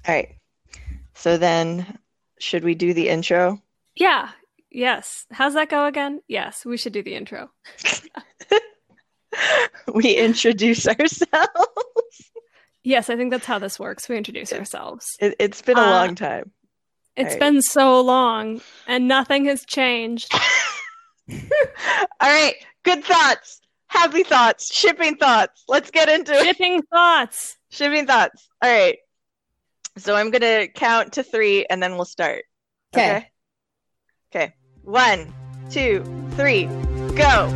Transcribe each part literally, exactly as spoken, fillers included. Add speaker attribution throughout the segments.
Speaker 1: All right. So then, should we do the intro?
Speaker 2: Yeah. Yes. How's that go again? Yes, we should do the intro.
Speaker 1: We introduce ourselves.
Speaker 2: Yes, I think that's how this works. We introduce ourselves.
Speaker 1: It, it's been a
Speaker 2: Uh,
Speaker 1: long time.
Speaker 2: It's
Speaker 1: Right.
Speaker 2: been so long and nothing has changed.
Speaker 1: All right. Good thoughts. Happy thoughts. Shipping thoughts. Let's get into it.
Speaker 2: Shipping thoughts.
Speaker 1: Shipping thoughts. All right. So I'm going to count to three and then we'll start.
Speaker 3: Okay.
Speaker 1: Okay. One, two, three, go.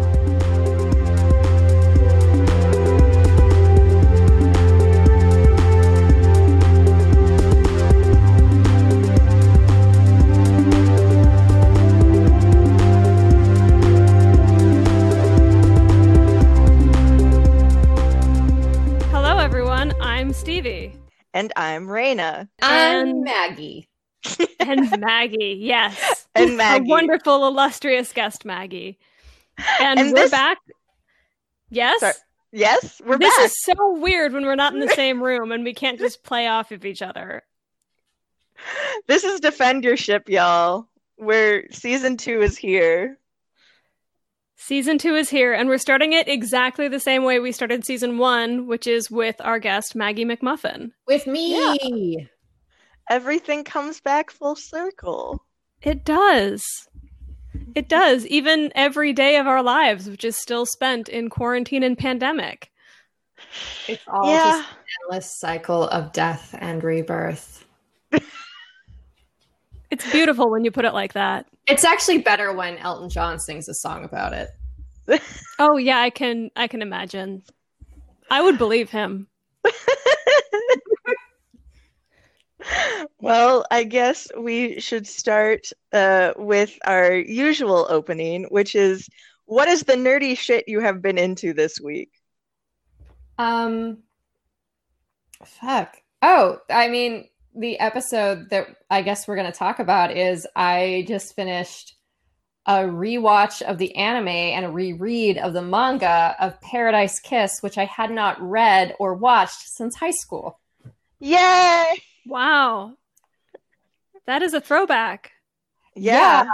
Speaker 2: Hello, everyone. I'm Stevie.
Speaker 1: And I'm Raina.
Speaker 3: I'm
Speaker 2: And-
Speaker 3: Maggie.
Speaker 2: And Maggie. Yes.
Speaker 1: And Maggie.
Speaker 2: A wonderful, illustrious guest, Maggie. And,
Speaker 1: And
Speaker 2: we're
Speaker 1: this-
Speaker 2: back. Yes?
Speaker 1: Sorry. Yes, we're
Speaker 2: This
Speaker 1: back.
Speaker 2: is so weird when we're not in the same room and we can't just play off of each other.
Speaker 1: This is Defend Your Ship, y'all. Where season two is here.
Speaker 2: Season two is here, and we're starting it exactly the same way we started season one, which is with our guest, Maggie McMuffin.
Speaker 3: With me.
Speaker 1: Everything comes back full circle.
Speaker 2: It does. It does. Even every day of our lives, which is still spent in quarantine and pandemic.
Speaker 3: It's all
Speaker 1: Yeah.
Speaker 3: just an endless cycle of death and rebirth.
Speaker 2: It's beautiful when you put it like that.
Speaker 3: It's actually better when Elton John sings a song about it.
Speaker 2: Oh yeah, I can I can imagine. I would believe him.
Speaker 1: Well, I guess we should start uh, with our usual opening, which is, what is the nerdy shit you have been into this week?
Speaker 3: Um, fuck. Oh, I mean, the episode that I guess we're going to talk about is I just finished a rewatch of the anime and a reread of the manga of Paradise Kiss, which I had not read or watched since high school.
Speaker 1: Yay!
Speaker 2: Wow. That is a throwback.
Speaker 1: Yeah.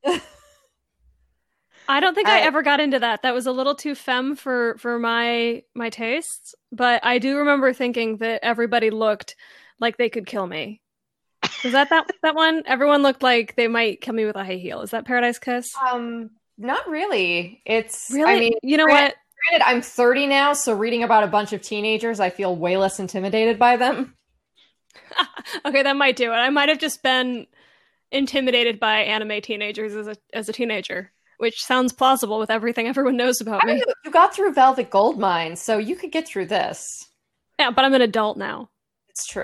Speaker 2: I don't think I,
Speaker 1: I-
Speaker 2: ever got into that. That was a little too femme for for my my tastes, but I do remember thinking that everybody looked like they could kill me. Was that that, that one? Everyone looked like they might kill me with a high heel. Is that Paradise Kiss?
Speaker 3: Um, not really. It's
Speaker 2: Really?
Speaker 3: I mean,
Speaker 2: you know
Speaker 3: granted-
Speaker 2: what?
Speaker 3: granted, I'm thirty now, so reading about a bunch of teenagers, I feel way less intimidated by them.
Speaker 2: Okay, that might do it. I might have just been intimidated by anime teenagers as a as a teenager, which sounds plausible with everything everyone knows about
Speaker 3: I mean,
Speaker 2: me.
Speaker 3: you- you got through Velvet Goldmine, so you could get through this.
Speaker 2: Yeah, but I'm an adult now.
Speaker 3: It's true.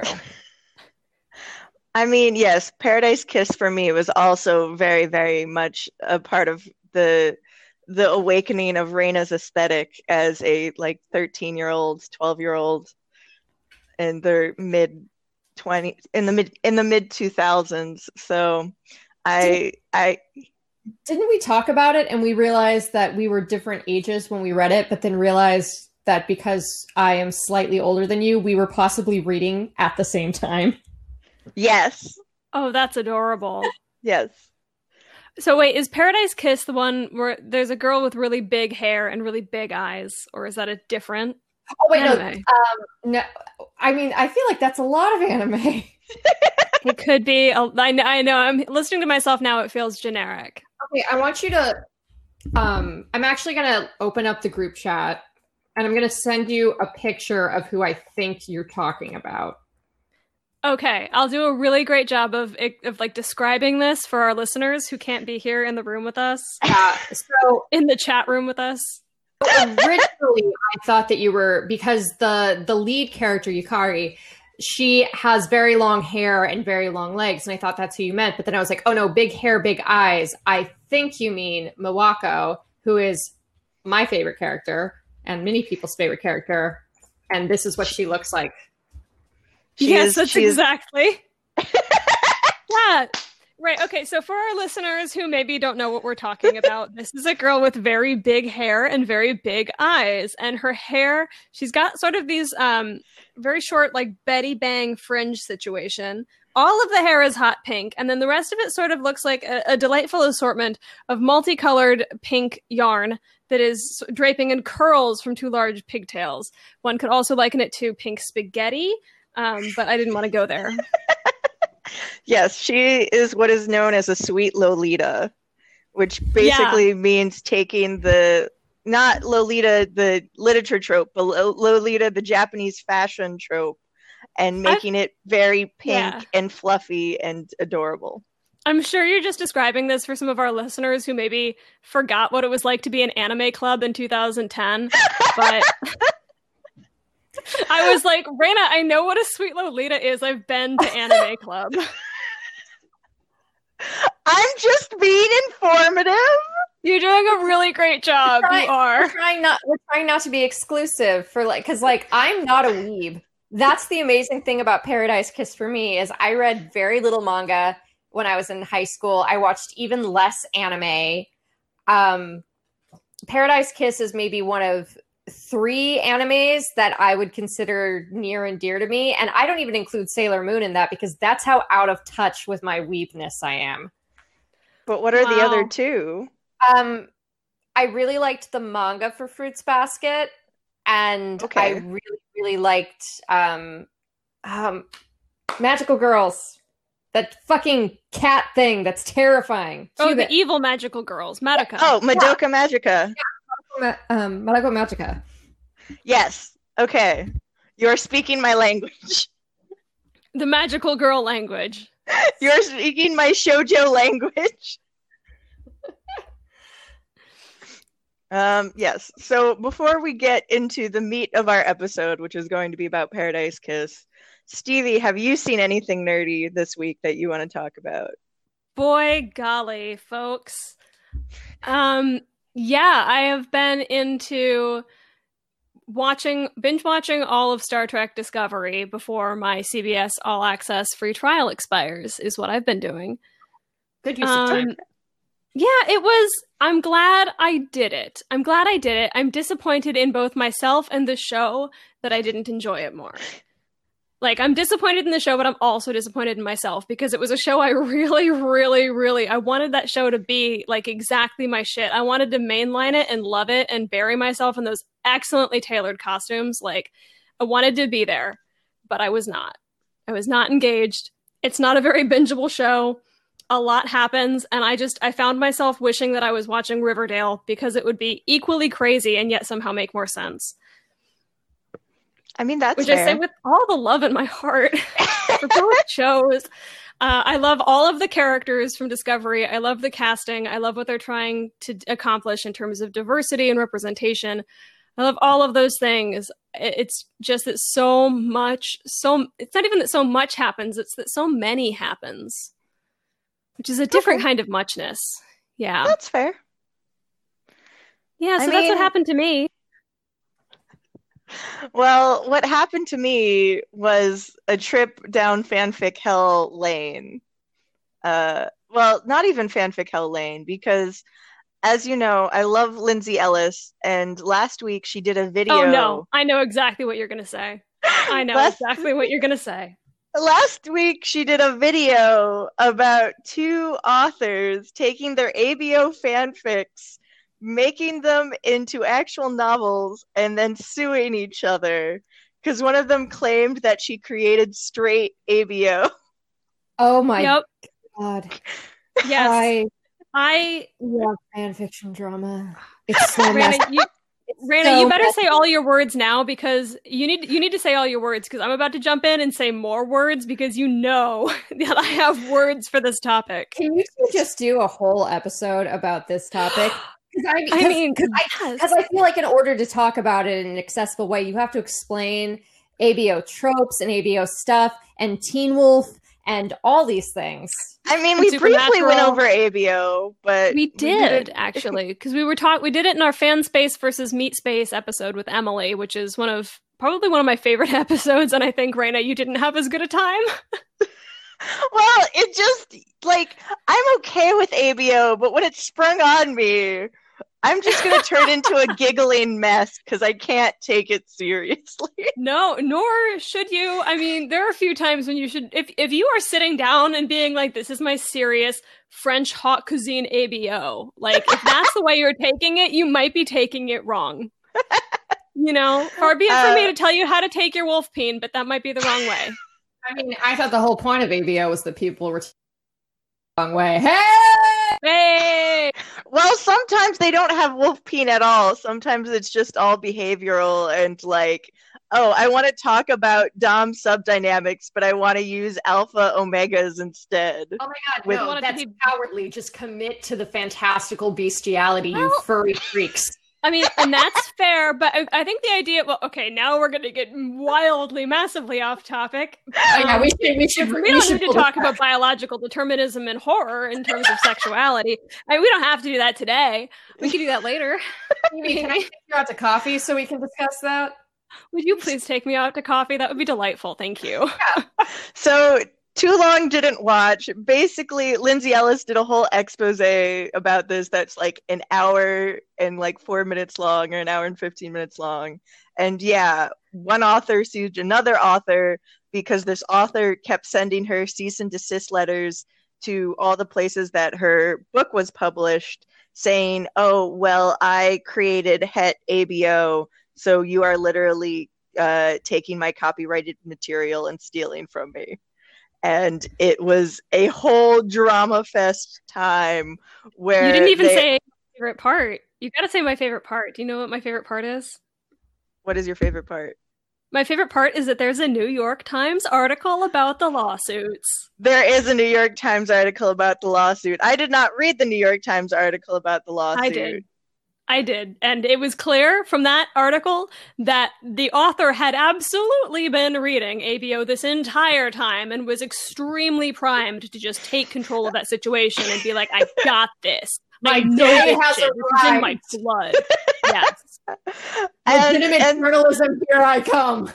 Speaker 1: I mean, yes, Paradise Kiss for me was also very, very much a part of the the awakening of Reina's aesthetic as a like thirteen year old, twelve year old in their mid twenty in the mid in the mid two thousands. So I I
Speaker 3: Didn't we talk about it and we realized that we were different ages when we read it, but then realized that because I am slightly older than you, we were possibly reading at the same time?
Speaker 1: yes,
Speaker 2: Oh, that's adorable.
Speaker 1: yes.
Speaker 2: So wait, is Paradise Kiss the one where there's a girl with really big hair and really big eyes, or is that a different
Speaker 3: Oh wait, no,
Speaker 2: anime?
Speaker 3: um, no. I mean, I feel like that's a lot of anime.
Speaker 2: It could be. A, I know. I know. I'm listening to myself now. It feels generic.
Speaker 3: Okay, I want you to. Um, I'm actually gonna open up the group chat, and I'm gonna send you a picture of who I think you're talking about.
Speaker 2: Okay, I'll do a really great job of of like describing this for our listeners who can't be here in the room with us,
Speaker 3: Yeah. So
Speaker 2: in the chat room with us.
Speaker 3: originally, I thought that you were because the the lead character Yukari, she has very long hair and very long legs, and I thought that's who you meant. But then I was like, oh no, big hair, big eyes. I think you mean Miwako, who is my favorite character and many people's favorite character, and this is what she looks like.
Speaker 1: She
Speaker 2: yes,
Speaker 1: is-
Speaker 2: that's
Speaker 1: she is-
Speaker 2: exactly. Yeah, Right. Okay. So for our listeners who maybe don't know what we're talking about, this is a girl with very big hair and very big eyes. And her hair, she's got sort of these um, very short, like Betty Bang fringe situation. All of the hair is hot pink. And then the rest of it sort of looks like a, a delightful assortment of multicolored pink yarn that is draping in curls from two large pigtails. One could also liken it to pink spaghetti, um, but I didn't want to go there.
Speaker 1: Yes, she is what is known as a sweet Lolita, which basically yeah. means taking the, not Lolita, the literature trope, but Lolita, the Japanese fashion trope, and making I've, it very pink yeah. and fluffy and adorable.
Speaker 2: I'm sure you're just describing this for some of our listeners who maybe forgot what it was like to be an anime club in two thousand ten, but... I was like, Raina, I know what a sweet Lolita is. I've been to anime club.
Speaker 1: I'm just being informative.
Speaker 2: You're doing a really great job.
Speaker 3: We're trying,
Speaker 2: you are.
Speaker 3: We're trying not. We're trying not to be exclusive for like, because like I'm not a weeb. That's the amazing thing about Paradise Kiss for me is I read very little manga when I was in high school. I watched even less anime. Um, Paradise Kiss is maybe one of three animes that I would consider near and dear to me. And I don't even include Sailor Moon in that because that's how out of touch with my weebness I am.
Speaker 1: But what are wow. the other two?
Speaker 3: Um, I really liked the manga for Fruits Basket. And okay. I really, really liked um, um, Magical Girls. That fucking cat thing that's terrifying.
Speaker 2: Oh,
Speaker 3: Cube
Speaker 2: the
Speaker 3: it.
Speaker 2: evil magical girls. Madoka.
Speaker 1: Oh, Madoka yeah. Magica.
Speaker 3: Yeah. Um, Madoka Magica.
Speaker 1: Yes. Okay. You're speaking my language.
Speaker 2: The magical girl language.
Speaker 1: You're speaking my shoujo language. um, yes. So before we get into the meat of our episode, which is going to be about Paradise Kiss, Stevie, have you seen anything nerdy this week that you want to talk about?
Speaker 2: Boy, golly, folks. Um... Yeah, I have been into watching, binge watching all of Star Trek Discovery before my C B S All Access free trial expires, is what I've been doing.
Speaker 3: Good use
Speaker 2: um,
Speaker 3: of time.
Speaker 2: Yeah, it was, I'm glad I did it. I'm glad I did it. I'm disappointed in both myself and the show that I didn't enjoy it more. Like, I'm disappointed in the show, but I'm also disappointed in myself because it was a show I really, really, really, I wanted that show to be, like, exactly my shit. I wanted to mainline it and love it and bury myself in those excellently tailored costumes. Like, I wanted to be there, but I was not. I was not engaged. It's not a very bingeable show. A lot happens, and I just, I found myself wishing that I was watching Riverdale because it would be equally crazy and yet somehow make more sense.
Speaker 1: I mean, that's
Speaker 2: Which
Speaker 1: fair.
Speaker 2: I say with all the love in my heart for both shows. Uh, I love all of the characters from Discovery. I love the casting. I love what they're trying to accomplish in terms of diversity and representation. I love all of those things. It's just that so much, so it's not even that so much happens. It's that so many happens, which is a different okay. kind of muchness. Yeah.
Speaker 1: That's fair.
Speaker 2: Yeah, so
Speaker 1: I
Speaker 2: that's
Speaker 1: mean...
Speaker 2: what happened to me.
Speaker 1: Well, what happened to me was a trip down fanfic hell lane. Uh, well, not even fanfic hell lane, because as you know, I love Lindsay Ellis, and last week she did a video.
Speaker 2: Oh no, I know exactly what you're going to say. I know last... exactly what you're going to say.
Speaker 1: Last week she did a video about two authors taking their A B O fanfics, making them into actual novels, and then suing each other because one of them claimed that she created straight A B O.
Speaker 3: Oh my
Speaker 2: yep.
Speaker 3: god!
Speaker 2: Yes,
Speaker 3: I,
Speaker 2: I
Speaker 3: love fan fiction drama. It's so
Speaker 2: Raina, you, Raina, so you better messy. say all your words now because you need you need to say all your words because I'm about to jump in and say more words because you know that I have words for this topic.
Speaker 3: Can you just do a whole episode about this topic? I,
Speaker 2: I mean,
Speaker 3: because I, I feel like in order to talk about it in an accessible way, you have to explain A B O tropes and A B O stuff and Teen Wolf and all these things.
Speaker 1: I mean, we briefly went over A B O, but
Speaker 2: we did we actually because we were taught we did it in our fan space versus meat space episode with Emily, which is one of probably one of my favorite episodes. And I think Raina, you didn't have as good a time.
Speaker 1: Well, it just, like, I'm okay with A B O, but when it sprung on me, I'm just going to turn into a giggling mess because I can't take it seriously.
Speaker 2: No, nor should you. I mean, there are a few times when you should, if if you are sitting down and being like, this is my serious French haute cuisine A B O, like, if that's the way you're taking it, you might be taking it wrong. You know, far be it for uh, me to tell you how to take your wolf peen, but that might be the wrong way.
Speaker 3: I mean, I thought the whole point of A B O was that people were taking the wrong way. Hey!
Speaker 2: Hey!
Speaker 1: Well, sometimes they don't have wolf peen at all. Sometimes it's just all behavioral and like, oh, I want to talk about Dom subdynamics, but I want to use alpha omegas instead.
Speaker 3: Oh my god, with, no, that's be- cowardly. Just commit to the fantastical bestiality, well, you furry freaks.
Speaker 2: I mean, and that's fair, but I, I think the idea, well, okay, now we're going to get wildly, massively off topic.
Speaker 3: Um, oh, yeah, we should, we should,
Speaker 2: we,
Speaker 3: we
Speaker 2: don't
Speaker 3: should
Speaker 2: need to talk about biological determinism and horror in terms of sexuality. I mean, we don't have to do that today. We can do that later.
Speaker 3: Amy, can I take you out to coffee so we can discuss that?
Speaker 2: Would you please take me out to coffee? That would be delightful. Thank you.
Speaker 1: Yeah. So, Too Long Didn't Watch. Basically, Lindsay Ellis did a whole expose about this that's like an hour and like four minutes long or an hour and fifteen minutes long. And yeah, one author sued another author because this author kept sending her cease and desist letters to all the places that her book was published saying, oh, well, I created Het A B O, so you are literally uh, taking my copyrighted material and stealing from me. And it was a whole drama fest time where
Speaker 2: you didn't even
Speaker 1: they...
Speaker 2: say my favorite part. You got to say my favorite part. Do you know what my favorite part is?
Speaker 1: What is your favorite part?
Speaker 2: My favorite part is that there's a New York Times article about the lawsuits.
Speaker 1: There is a New York Times article about the lawsuit. I did not read the New York Times article about the lawsuit.
Speaker 2: I did. I did. And it was clear from that article that the author had absolutely been reading A B O this entire time and was extremely primed to just take control of that situation and be like, I got this.
Speaker 3: My
Speaker 2: know
Speaker 3: day
Speaker 2: this
Speaker 3: has
Speaker 2: shit.
Speaker 3: arrived.
Speaker 2: This is in my blood. Yes.
Speaker 3: Legitimate
Speaker 1: and,
Speaker 3: journalism, here I come.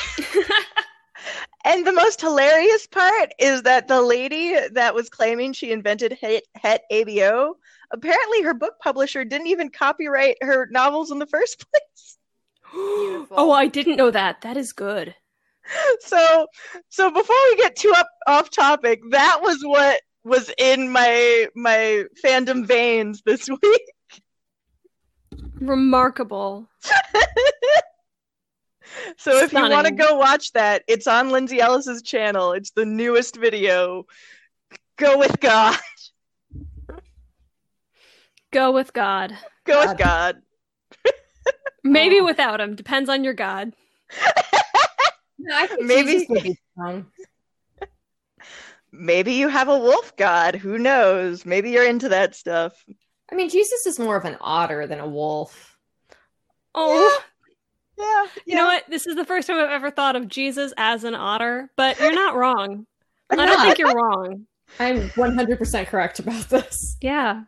Speaker 1: And the most hilarious part is that the lady that was claiming she invented Het, Het A B O, apparently her book publisher didn't even copyright her novels in the first place.
Speaker 2: Oh, I didn't know that. That is good.
Speaker 1: So, so before we get too up off topic, that was what was in my my fandom veins this week.
Speaker 2: Remarkable.
Speaker 1: So if
Speaker 2: Stunning.
Speaker 1: you want to go watch that, it's on Lindsay Ellis's channel. It's the newest video. Go with God.
Speaker 2: Go with God.
Speaker 1: Go with God.
Speaker 2: Maybe oh. without him. Depends on your God.
Speaker 3: No, I think
Speaker 1: maybe
Speaker 3: Jesus would be strong.
Speaker 1: Maybe you have a wolf god. Who knows? Maybe you're into that stuff.
Speaker 3: I mean, Jesus is more of an otter than a wolf.
Speaker 2: Oh.
Speaker 1: Yeah. Yeah,
Speaker 2: you yeah. know what? This is the first time I've ever thought of Jesus as an otter, but you're not wrong. I don't think you're wrong.
Speaker 3: I'm one hundred percent correct about this.
Speaker 2: Yeah.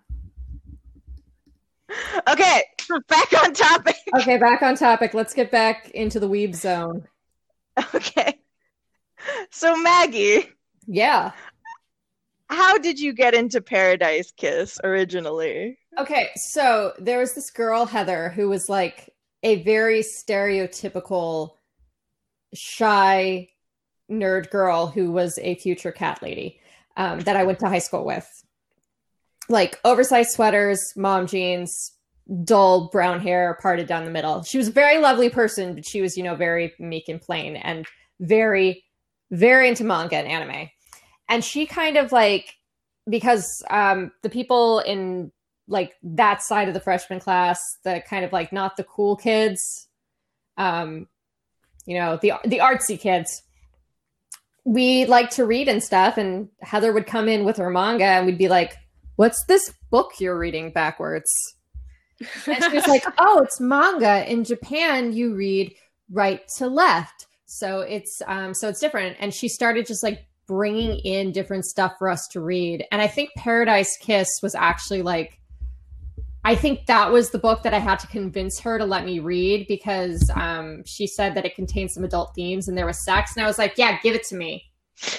Speaker 1: Okay, back on topic.
Speaker 3: Okay, back on topic. Let's get back into the weeb zone.
Speaker 1: Okay. So, Maggie.
Speaker 3: Yeah.
Speaker 1: How did you get into Paradise Kiss originally?
Speaker 3: Okay, so there was this girl, Heather, who was like a very stereotypical shy nerd girl who was a future cat lady um, that I went to high school with. Like oversized sweaters, mom jeans, dull brown hair parted down the middle. She was a very lovely person, but she was, you know, very meek and plain and very, very into manga and anime. And she kind of like, because um, the people in like that side of the freshman class, the kind of like not the cool kids, um, you know, the the artsy kids, we like to read and stuff. And Heather would come in with her manga and we'd be like, what's this book you're reading backwards? And she was like, oh, it's manga. In Japan, you read right to left. So it's um, so it's different. And she started just like bringing in different stuff for us to read. And I think Paradise Kiss was actually like, I think that was the book that I had to convince her to let me read because um, she said that it contained some adult themes and there was sex. And I was like, yeah, give it to me.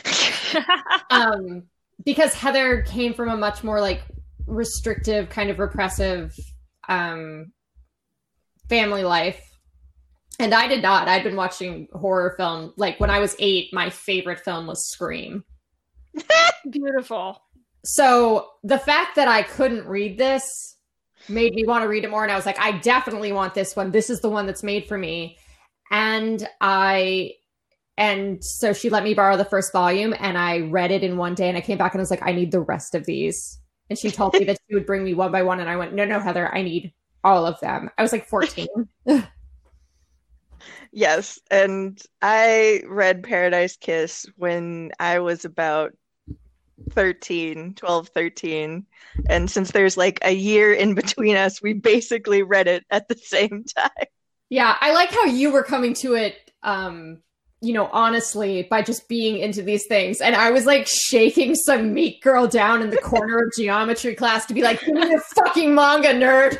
Speaker 3: um, because Heather came from a much more like restrictive, kind of repressive um, family life. And I did not. I'd been watching horror film. Like when I was eight, my favorite film was Scream.
Speaker 2: Beautiful.
Speaker 3: So the fact that I couldn't read this made me want to read it more. And I was like, I definitely want this one. This is the one that's made for me. And I, and so she let me borrow the first volume and I read it in one day and I came back and I was like, I need the rest of these. And she told me that she would bring me one by one. And I went, no, no, Heather, I need all of them. I was like fourteen.
Speaker 1: Yes. And I read Paradise Kiss when I was about thirteen, twelve, thirteen. And since there's like a year in between us, we basically read it at the same time.
Speaker 3: Yeah. I like how you were coming to it, um, you know, honestly, by just being into these things. And I was like shaking some meat girl down in the corner of geometry class to be like, give me your fucking manga, nerd.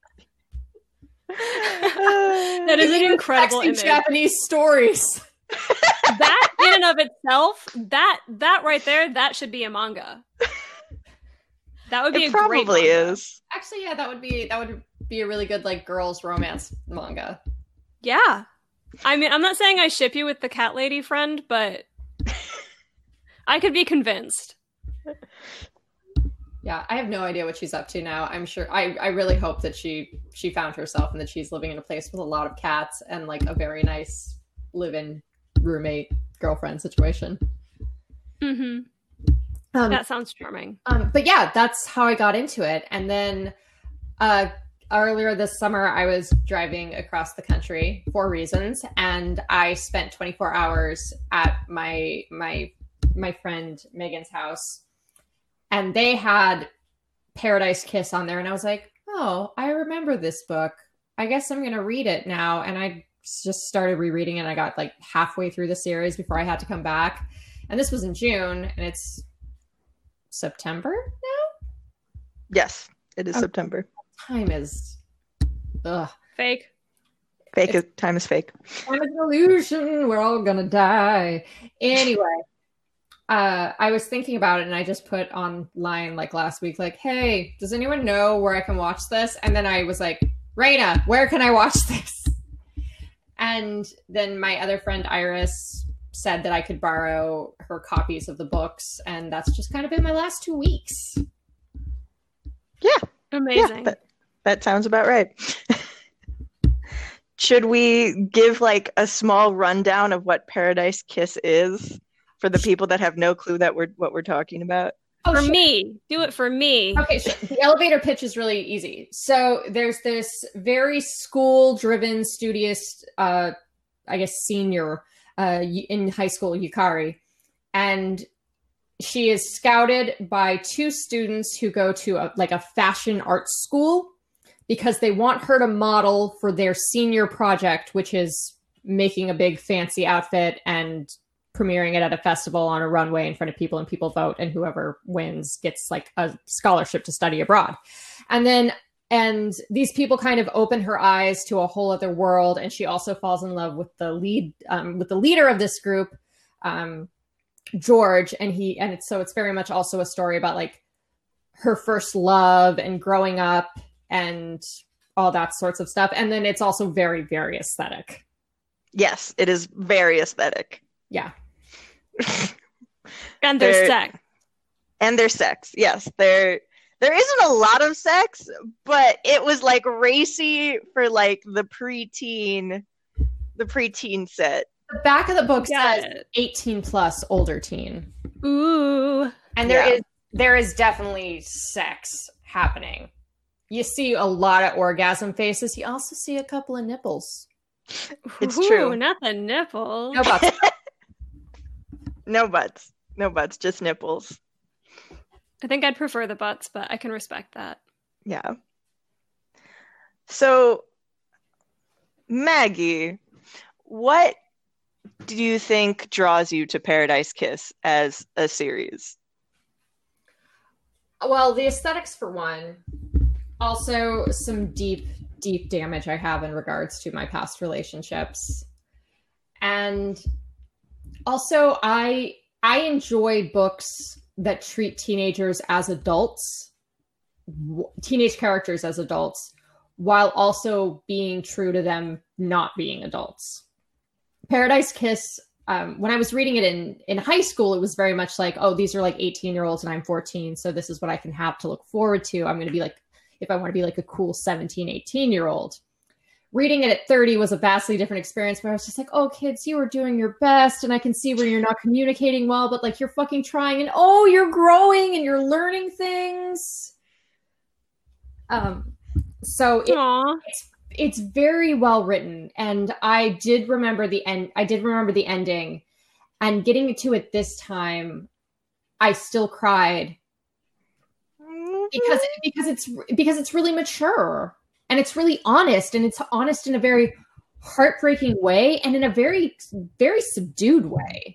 Speaker 2: That is an incredible image.
Speaker 3: Japanese stories.
Speaker 2: That in and of itself, that that right there, that should be a manga. That would be
Speaker 1: it
Speaker 2: a great
Speaker 1: probably
Speaker 2: manga.
Speaker 1: is.
Speaker 3: Actually, yeah, that would be that would be a really good like girls romance manga.
Speaker 2: Yeah. I mean, I'm not saying I ship you with the cat lady friend, but I could be convinced.
Speaker 3: Yeah, I have no idea what she's up to now. I'm sure I, I really hope that she she found herself and that she's living in a place with a lot of cats and like a very nice live-in roommate girlfriend situation.
Speaker 2: Mm-hmm.
Speaker 3: Um,
Speaker 2: that sounds charming.
Speaker 3: Um, but yeah, that's how I got into it. And then uh, earlier this summer, I was driving across the country for reasons, and I spent twenty-four hours at my my my friend Megan's house. And they had Paradise Kiss on there. And I was like, oh, I remember this book. I guess I'm going to read it now. And I just started rereading it. And I got like halfway through the series before I had to come back. And this was in June. And it's September now?
Speaker 1: Yes, it is
Speaker 3: Oh.
Speaker 1: September.
Speaker 3: Time is... Ugh.
Speaker 2: Fake.
Speaker 1: Fake is, time is fake.
Speaker 3: Time is an illusion. We're all going to die. Anyway. Uh, I was thinking about it and I just put online like last week, like, hey, does anyone know where I can watch this? And then I was like, Raina, where can I watch this? And then my other friend Iris said that I could borrow her copies of the books. And that's just kind of been my last two weeks.
Speaker 1: Yeah.
Speaker 2: Amazing.
Speaker 1: Yeah, that, that sounds about right. Should we give like a small rundown of what Paradise Kiss is? For the people that have no clue that we're what we're talking about.
Speaker 3: Oh,
Speaker 2: for
Speaker 3: sure.
Speaker 2: me. Do it for me.
Speaker 3: Okay, sure. The elevator pitch is really easy. So there's this very school-driven, studious, uh, I guess, senior uh, in high school, Yukari. And she is scouted by two students who go to a, like a fashion art school because they want her to model for their senior project, which is making a big fancy outfit and premiering it at a festival on a runway in front of people, and people vote, and whoever wins gets like a scholarship to study abroad. And then, and these people kind of open her eyes to a whole other world. And she also falls in love with the lead, um, with the leader of this group, um, George. And he, and it's, so it's very much also a story about like her first love and growing up and all that sorts of stuff. And then it's also very, very aesthetic.
Speaker 1: Yes, it is very aesthetic.
Speaker 3: Yeah.
Speaker 2: And there's
Speaker 1: They're-
Speaker 2: sex.
Speaker 1: And there's sex. Yes, there there isn't a lot of sex, but it was like racy for like the preteen the preteen set.
Speaker 3: The back of the book
Speaker 2: Got
Speaker 3: says
Speaker 2: it.
Speaker 3: eighteen plus older teen.
Speaker 2: Ooh.
Speaker 3: And there is
Speaker 1: Yeah.
Speaker 3: there is definitely sex happening. You see a lot of orgasm faces. You also see a couple of nipples.
Speaker 1: It's
Speaker 2: Ooh,
Speaker 1: true.
Speaker 2: Not the nipple.
Speaker 3: No butts.
Speaker 1: No butts. No butts, just nipples.
Speaker 2: I think I'd prefer the butts, but I can respect that.
Speaker 1: Yeah. So, Maggie, what do you think draws you to Paradise Kiss as a series?
Speaker 3: Well, the aesthetics for one. Also, some deep, deep damage I have in regards to my past relationships. And also, I I enjoy books that treat teenagers as adults, w- teenage characters as adults, while also being true to them not being adults. Paradise Kiss, um, when I was reading it in, in high school, it was very much like, oh, these are like eighteen year olds and I'm fourteen. So this is what I can have to look forward to. I'm going to be like, if I want to be like a cool seventeen, eighteen year old. Reading it at thirty was a vastly different experience where I was just like, oh, kids, you are doing your best. And I can see where you're not communicating well, but like you're fucking trying and oh, you're growing and you're learning things. Um, so it, it's it's very well written. And I did remember the end. I did remember the ending, and getting to it this time, I still cried because because it's because it's really mature. And it's really honest, and it's honest in a very heartbreaking way and in a very, very subdued way.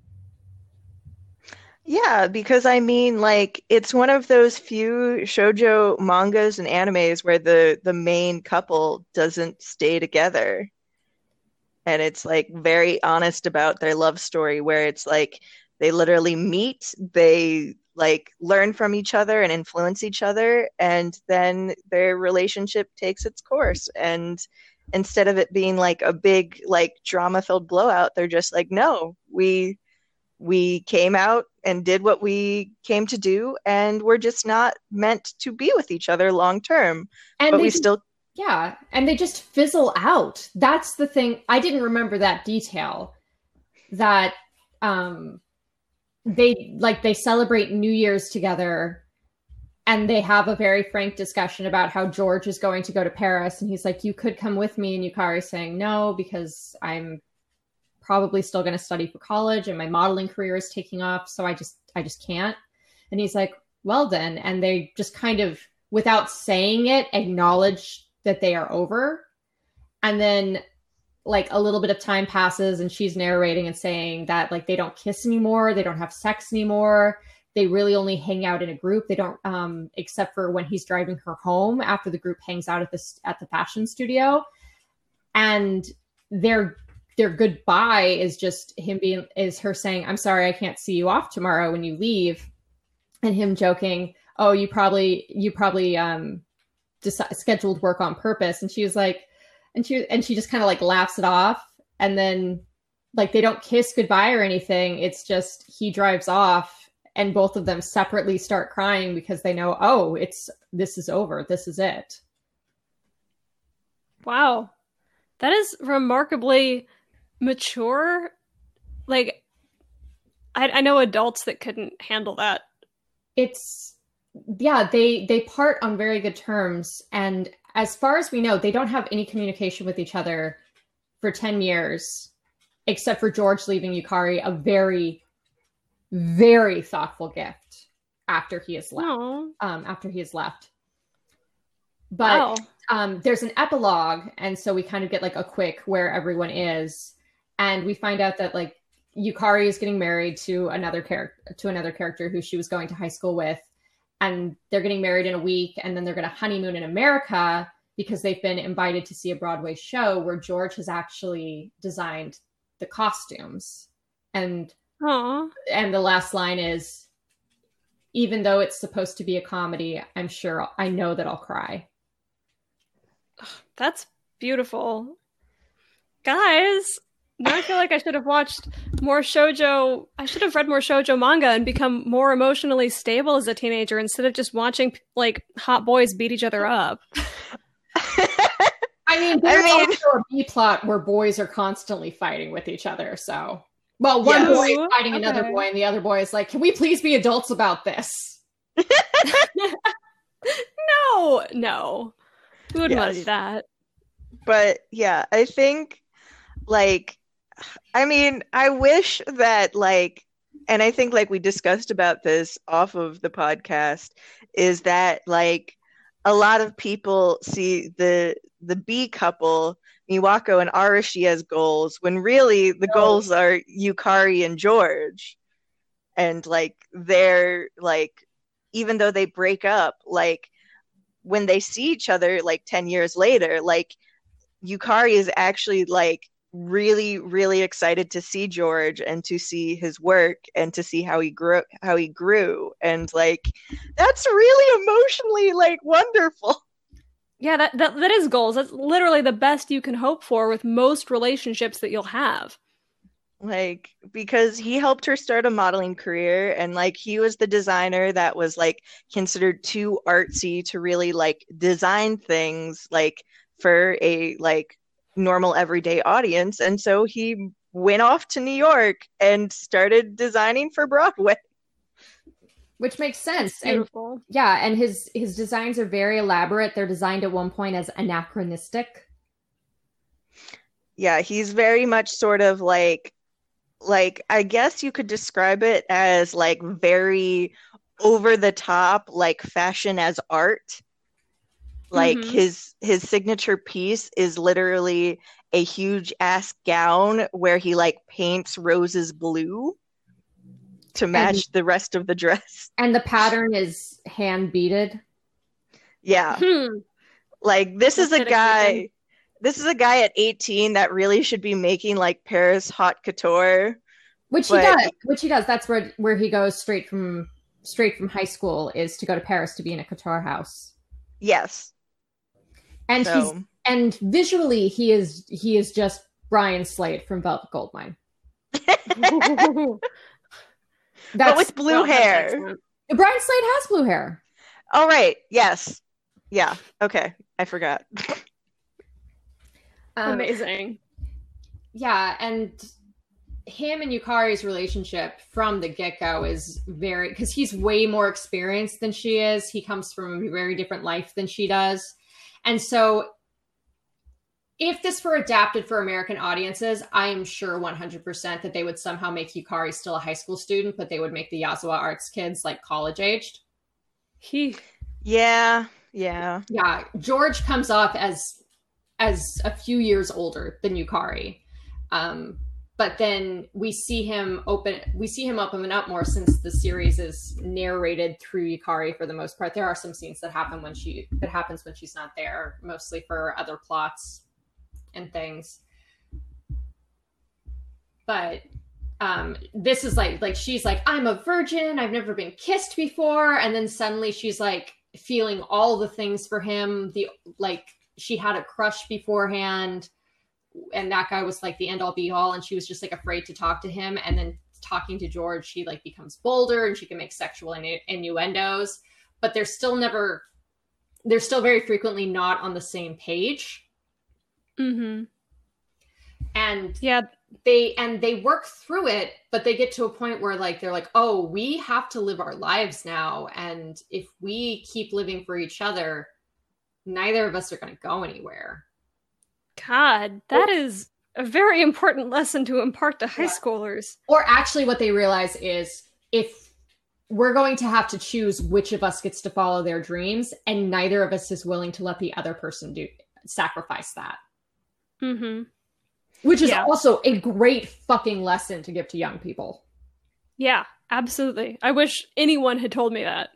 Speaker 1: Yeah, because I mean, like, it's one of those few shoujo mangas and animes where the the main couple doesn't stay together. And it's like very honest about their love story, where it's like they literally meet, they like learn from each other and influence each other, and then their relationship takes its course. And instead of it being like a big like drama filled blowout, they're just like, no, we we came out and did what we came to do, and we're just not meant to be with each other long term.
Speaker 3: And
Speaker 1: but we
Speaker 3: just,
Speaker 1: still
Speaker 3: yeah, and they just fizzle out. That's the thing. I didn't remember that detail, that um they like they celebrate New Year's together, and they have a very frank discussion about how George is going to go to Paris, and he's like, you could come with me, and Yukari's saying no because I'm probably still going to study for college and my modeling career is taking off, so I just I just can't. And he's like, well then, and they just kind of, without saying it, acknowledge that they are over. And then like a little bit of time passes and she's narrating and saying that like they don't kiss anymore, they don't have sex anymore, they really only hang out in a group. They don't um except for when he's driving her home after the group hangs out at the at the fashion studio. And their their goodbye is just him being is her saying, I'm sorry, I can't see you off tomorrow when you leave, and him joking, oh, you probably you probably um deci- scheduled work on purpose. And she was like, And she and she just kind of like laughs it off. And then like they don't kiss goodbye or anything. It's just he drives off and both of them separately start crying because they know, oh, it's this is over. This is it.
Speaker 2: Wow. That is remarkably mature. Like I, I know adults that couldn't handle that.
Speaker 3: It's yeah, they they part on very good terms. And as far as we know, they don't have any communication with each other for ten years, except for George leaving Yukari a very, very thoughtful gift after he has left. Um, after he has left. But wow. um, there's an epilogue, and so we kind of get like a quick where everyone is, and we find out that like Yukari is getting married to another character to another character who she was going to high school with. And they're getting married in a week, and then they're going to honeymoon in America because they've been invited to see a Broadway show where George has actually designed the costumes. And
Speaker 2: Aww.
Speaker 3: and the last line is, even though it's supposed to be a comedy, I'm sure I know that I'll cry.
Speaker 2: That's beautiful. Guys, now I feel like I should have watched more shoujo. I should have read more shoujo manga and become more emotionally stable as a teenager instead of just watching like hot boys beat each other up.
Speaker 3: I mean, there's I mean, also a B plot where boys are constantly fighting with each other. So, well, one yes. boy is fighting okay. another boy, and the other boy is like, "Can we please be adults about this?"
Speaker 2: no, no, who would yes. want to do that?
Speaker 1: But yeah, I think like. I mean, I wish that like, and I think like we discussed about this off of the podcast, is that like a lot of people see the the B couple, Miwako and Arashi, as goals, when really the no. goals are Yukari and George. And like they're like, even though they break up, like when they see each other like ten years later, like Yukari is actually like really, really excited to see George and to see his work and to see how he grew how he grew. And like that's really emotionally like wonderful.
Speaker 2: Yeah, that, that that is goals. That's literally the best you can hope for with most relationships that you'll have.
Speaker 1: Like, because he helped her start a modeling career, and like he was the designer that was like considered too artsy to really like design things like for a like normal everyday audience. And so he went off to New York and started designing for Broadway.
Speaker 3: Which makes sense.
Speaker 2: That's beautiful.
Speaker 3: And yeah, and his his designs are very elaborate. They're designed at one point as anachronistic.
Speaker 1: Yeah, he's very much sort of like like I guess you could describe it as like very over the top, like fashion as art. Like
Speaker 2: Mhm.
Speaker 1: his his signature piece is literally a huge ass gown where he like paints roses blue to match
Speaker 3: And-
Speaker 1: the rest of the dress.
Speaker 3: And the pattern is hand beaded.
Speaker 1: Yeah.
Speaker 2: Hmm.
Speaker 1: Like this is a
Speaker 2: Dedicated.
Speaker 1: guy this is a guy at eighteen that really should be making like Paris haute couture.
Speaker 3: Which he
Speaker 1: But-
Speaker 3: does. Which he does. That's where where he goes straight from straight from high school, is to go to Paris to be in a couture house.
Speaker 1: Yes.
Speaker 3: And
Speaker 1: So
Speaker 3: he's and visually he is he is just Brian Slade from Velvet Goldmine.
Speaker 1: but
Speaker 3: That's
Speaker 1: with blue
Speaker 2: Well, that's
Speaker 1: hair.
Speaker 2: excellent.
Speaker 3: Brian Slade has blue hair.
Speaker 1: All right. Yes. Yeah. Okay. I forgot.
Speaker 3: Um,
Speaker 2: Amazing.
Speaker 3: Yeah, and him and Yukari's relationship from the get-go is very, because he's way more experienced than she is. He comes from a very different life than she does. And so if this were adapted for American audiences, I am sure one hundred percent that they would somehow make Yukari still a high school student, but they would make the Yazawa Arts kids like college aged.
Speaker 2: He
Speaker 1: Yeah. Yeah.
Speaker 3: Yeah, George comes off as as a few years older than Yukari. Um, but then we see him open we see him open up more, since the series is narrated through Yukari for the most part. There are some scenes that happen when she that happens when she's not there, mostly for other plots and things. But um this is like like she's like, I'm a virgin, I've never been kissed before, and then suddenly she's like feeling all the things for him. The like she had a crush beforehand, and that guy was like the end all be all, and she was just like afraid to talk to him. And then talking to George, she like becomes bolder and she can make sexual innu- innuendos, but they're still never they're still very frequently not on the same page.
Speaker 2: Mm-hmm.
Speaker 3: And
Speaker 2: Yeah.
Speaker 3: they and they work through it, but they get to a point where like they're like, oh, we have to live our lives now, and if we keep living for each other, neither of us are going to go anywhere.
Speaker 2: God, that is a very important lesson to impart to high
Speaker 3: Yeah.
Speaker 2: schoolers.
Speaker 3: Or actually what they realize is, if we're going to have to choose which of us gets to follow their dreams, and neither of us is willing to let the other person do sacrifice that.
Speaker 2: Mm-hmm.
Speaker 3: Which is
Speaker 2: Yeah.
Speaker 3: also a great fucking lesson to give to young people.
Speaker 2: Yeah, absolutely. I wish anyone had told me that.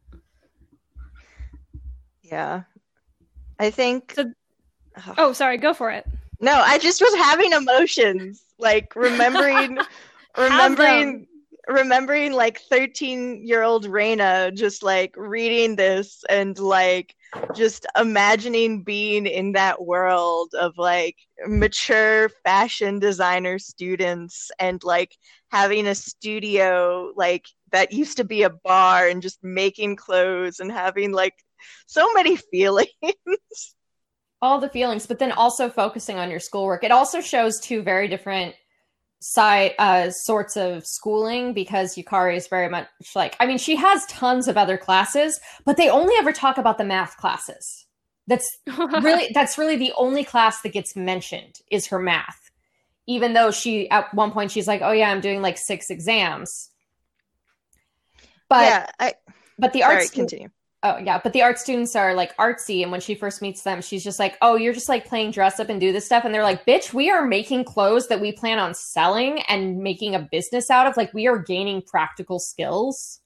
Speaker 1: Yeah. I think
Speaker 2: So- Oh, sorry, go for it.
Speaker 1: no, I just was having emotions, like remembering remembering remembering like thirteen year old Reina just like reading this and like just imagining being in that world of like mature fashion designer students, and like having a studio like that used to be a bar, and just making clothes and having like so many feelings.
Speaker 3: All the feelings, but then also focusing on your schoolwork. It also shows two very different side uh, sorts of schooling, because Yukari is very much like, I mean, she has tons of other classes, but they only ever talk about the math classes. That's really that's really the only class that gets mentioned is her math. Even though she at one point she's like, oh yeah, I'm doing like six exams. But
Speaker 1: yeah, I
Speaker 3: but the
Speaker 1: sorry,
Speaker 3: arts
Speaker 1: continue.
Speaker 3: Oh, yeah. But the art students are like artsy. And when she first meets them, she's just like, oh, you're just like playing dress up and do this stuff. And they're like, bitch, we are making clothes that we plan on selling and making a business out of. Like, we are gaining practical skills.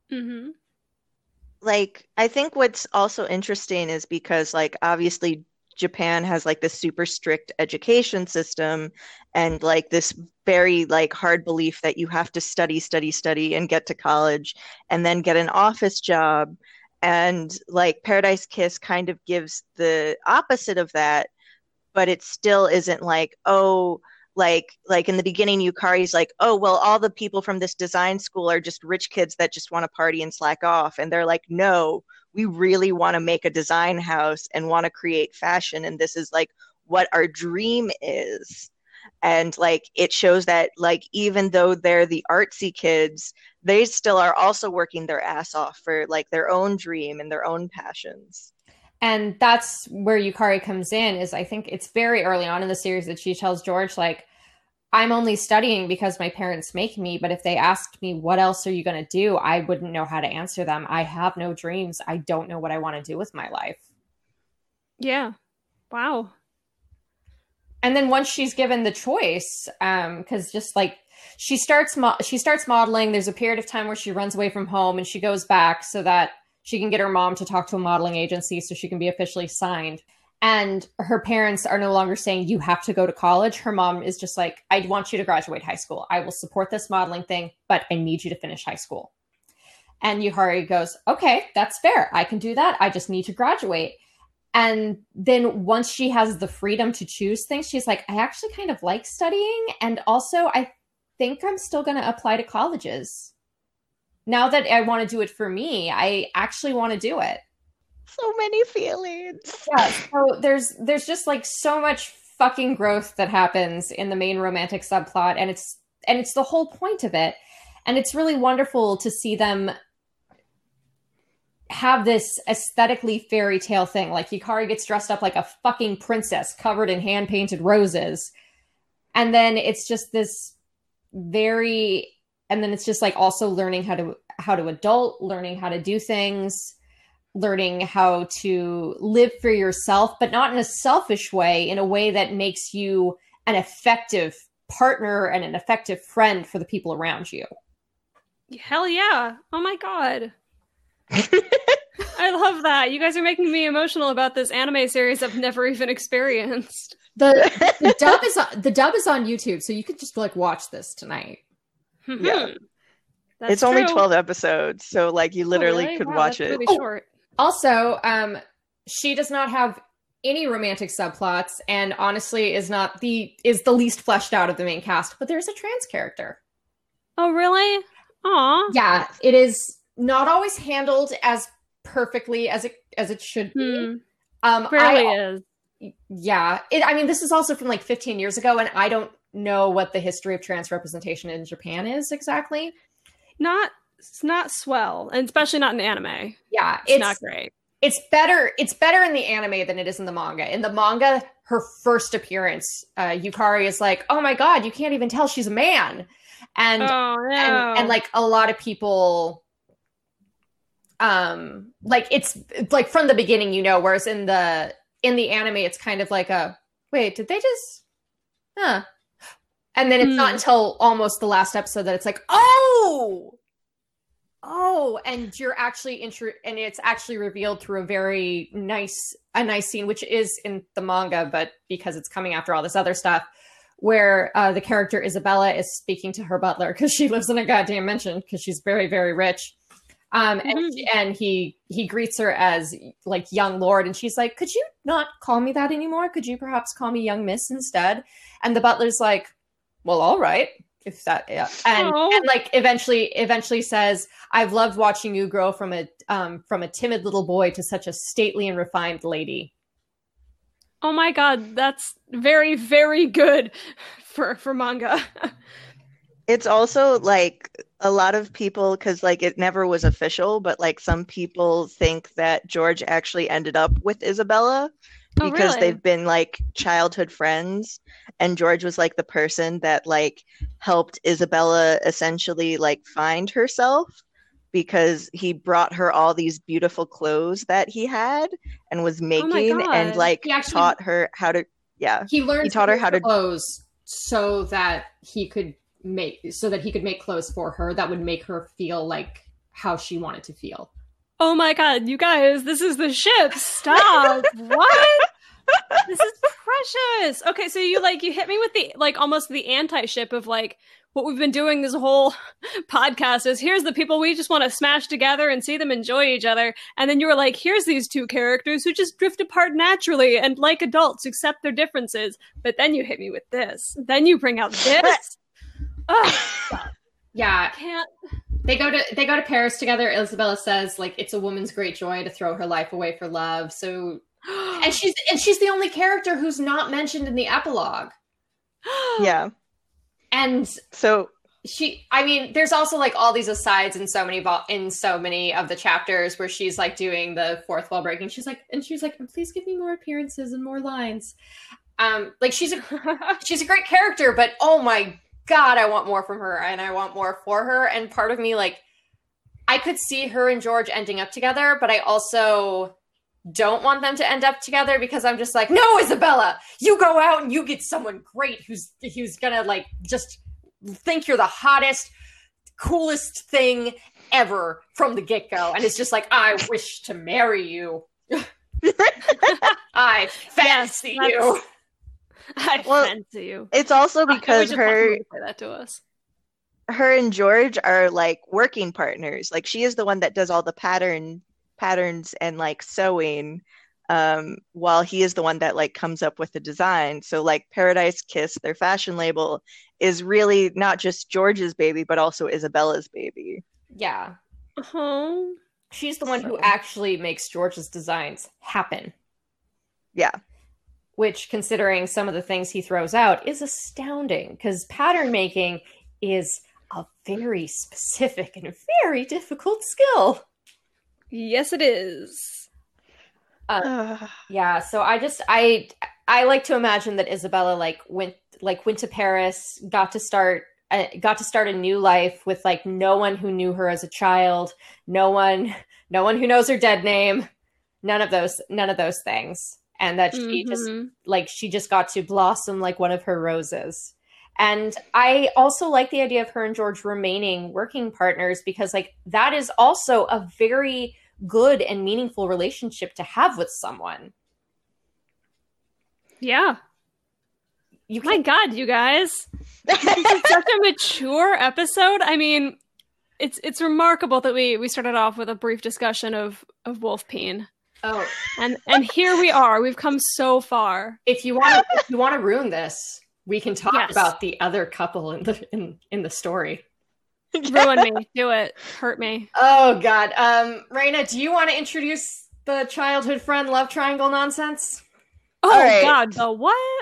Speaker 2: Mm-hmm.
Speaker 1: Like, I think what's also interesting is because like obviously Japan has like this super strict education system and like this very like hard belief that you have to study, study, study and get to college and then get an office job. And like Paradise Kiss kind of gives the opposite of that, but it still isn't like, oh, like like in the beginning, Yukari's like, oh, well, all the people from this design school are just rich kids that just want to party and slack off. And they're like, no, we really want to make a design house and want to create fashion. And this is like what our dream is. And like it shows that like even though they're the artsy kids, they still are also working their ass off for like their own dream and their own passions.
Speaker 3: And that's where Yukari comes in, is I think it's very early on in the series that she tells George, like, I'm only studying because my parents make me, but if they asked me, what else are you going to do? I wouldn't know how to answer them. I have no dreams. I don't know what I want to do with my life.
Speaker 2: Yeah. Wow.
Speaker 3: And then once she's given the choice, um, because just like she starts, mo- she starts modeling, there's a period of time where she runs away from home and she goes back so that she can get her mom to talk to a modeling agency so she can be officially signed. And her parents are no longer saying, you have to go to college. Her mom is just like, I want you to graduate high school. I will support this modeling thing, but I need you to finish high school. And Yukari goes, okay, that's fair. I can do that. I just need to graduate. And then once she has the freedom to choose things, she's like, I actually kind of like studying. And also, I think I'm still going to apply to colleges. Now that I want to do it for me, I actually want to do it.
Speaker 1: So many feelings.
Speaker 3: Yeah, so there's there's just like so much fucking growth that happens in the main romantic subplot, and it's and it's the whole point of it. And it's really wonderful to see them have this aesthetically fairy tale thing. Like Yukari gets dressed up like a fucking princess covered in hand-painted roses. And then it's just this very and then it's just like also learning how to how to adult, learning how to do things, learning how to live for yourself, but not in a selfish way, in a way that makes you an effective partner and an effective friend for the people around you.
Speaker 2: Hell yeah. Oh my God. I love that. You guys are making me emotional about this anime series I've never even experienced.
Speaker 3: The, the dub is on, the dub is on YouTube, so you could just like watch this tonight.
Speaker 1: Yeah.
Speaker 2: That's
Speaker 1: it's only
Speaker 2: true.
Speaker 1: twelve episodes, so like you literally
Speaker 2: oh, really?
Speaker 1: could
Speaker 2: wow,
Speaker 1: watch
Speaker 2: that's
Speaker 1: it.
Speaker 2: Really
Speaker 3: Oh.
Speaker 2: short.
Speaker 3: Also, um, she does not have any romantic subplots, and honestly is not the is the least fleshed out of the main cast. But there's a trans character.
Speaker 2: Oh, really? Aw.
Speaker 3: Yeah, it is not always handled as perfectly as it as it should be.
Speaker 2: Hmm.
Speaker 3: Um,
Speaker 2: Rarely
Speaker 3: I,
Speaker 2: is.
Speaker 3: yeah, it, I mean, this is also from like fifteen years ago, and I don't know what the history of trans representation in Japan is exactly.
Speaker 2: Not, it's not swell, and especially not in anime.
Speaker 3: Yeah,
Speaker 2: It's,
Speaker 3: it's
Speaker 2: not great.
Speaker 3: It's better. It's better in the anime than it is in the manga. In the manga, her first appearance, uh, Yukari is like, "Oh my god, you can't even tell she's a man," and
Speaker 2: oh no.
Speaker 3: and, and like a lot of people, um, like it's like from the beginning, you know. Whereas in the in the anime, it's kind of like a wait, did they just, huh? And then it's not
Speaker 2: Hmm.
Speaker 3: until almost the last episode that it's like, oh. Oh, and you're actually intro- and it's actually revealed through a very nice a nice scene, which is in the manga, but because it's coming after all this other stuff, where uh, the character Isabella is speaking to her butler because she lives in a goddamn mansion because she's very very rich, um, and
Speaker 2: Mhm.
Speaker 3: and he he greets her as like young lord, and she's like, "Could you not call me that anymore? Could you perhaps call me young miss instead?" And the butler's like, "Well, all right." If that, yeah. And,
Speaker 2: Aw.
Speaker 3: and like eventually, eventually says, I've loved watching you grow from a, um, from a timid little boy to such a stately and refined lady.
Speaker 2: Oh my god, that's very, very good for for manga.
Speaker 1: It's also like a lot of people, because like it never was official, but like some people think that George actually ended up with Isabella
Speaker 2: Oh,
Speaker 1: because
Speaker 2: really?
Speaker 1: they've been like childhood friends, and George was like the person that like helped Isabella essentially like find herself because he brought her all these beautiful clothes that he had and was making and
Speaker 2: God.
Speaker 1: like
Speaker 3: He actually-
Speaker 1: taught her how to yeah
Speaker 3: He learned
Speaker 1: He taught her
Speaker 3: make
Speaker 1: how to-
Speaker 3: clothes so that he could make, so that he could make clothes for her that would make her feel like how she wanted to feel.
Speaker 2: Oh my god, you guys, this is the ship. Stop. What? This is precious. Okay, so you like you hit me with the like almost the anti-ship of like what we've been doing this whole podcast is here's the people we just want to smash together and see them enjoy each other. And then you were like, here's these two characters who just drift apart naturally and like adults accept their differences. But then you hit me with this. Then you bring out this. Oh,
Speaker 3: yeah.
Speaker 2: I can't.
Speaker 3: They go to they go to Paris together. Isabella says like it's a woman's great joy to throw her life away for love. So and she's and she's the only character who's not mentioned in the epilogue.
Speaker 1: Yeah.
Speaker 3: And
Speaker 1: so
Speaker 3: she, I mean, there's also like all these asides in so many vo- in so many of the chapters where she's like doing the fourth wall breaking. She's like, and she's like, please give me more appearances and more lines. Um, like she's a she's a great character, but oh my god, I want more from her, and I want more for her. And part of me, like, I could see her and George ending up together, but I also don't want them to end up together because I'm just like, no, Isabella, you go out and you get someone great who's who's gonna like just think you're the hottest, coolest thing ever from the get-go, and it's just like, I wish to marry you. I fancy
Speaker 2: Yes,
Speaker 3: you.
Speaker 2: I
Speaker 1: Well,
Speaker 2: fancy you.
Speaker 1: it's also
Speaker 2: I wish
Speaker 1: because
Speaker 2: it
Speaker 1: her
Speaker 2: would say that to us.
Speaker 1: her and George are like working partners. Like she is the one that does all the pattern patterns and like sewing, um, while he is the one that like comes up with the design. So like Paradise Kiss, their fashion label, is really not just George's baby, but also Isabella's baby.
Speaker 3: Yeah.
Speaker 2: Oh,
Speaker 3: She's the one who
Speaker 2: So-
Speaker 3: actually makes George's designs happen.
Speaker 1: Yeah.
Speaker 3: Which, considering some of the things he throws out, is astounding, because pattern making is a very specific and very difficult skill.
Speaker 2: yes, it is.
Speaker 3: Yeah, so I just I I like to imagine that Isabella like went like went to Paris, got to start uh, got to start a new life with like no one who knew her as a child, no one no one who knows her dead name, none of those none of those things, and that she just
Speaker 2: Mhm.
Speaker 3: like she just got to blossom like one of her roses. And I also like the idea of her and George remaining working partners, because like that is also a very good and meaningful relationship to have with someone.
Speaker 2: Yeah.
Speaker 3: You
Speaker 2: My
Speaker 3: can
Speaker 2: God, you guys. This is such a mature episode. I mean, it's it's remarkable that we we started off with a brief discussion of of Wolfpeen.
Speaker 3: oh,
Speaker 2: And and here we are. We've come so far.
Speaker 3: if you want to if you want to ruin this, we can talk
Speaker 2: Yes.
Speaker 3: about the other couple in the in, in the story.
Speaker 2: Ruin me. Do it. Hurt me.
Speaker 3: Oh god. Um Raina, do you want to introduce the childhood friend love triangle nonsense?
Speaker 2: Oh
Speaker 1: All right.
Speaker 2: God, the what?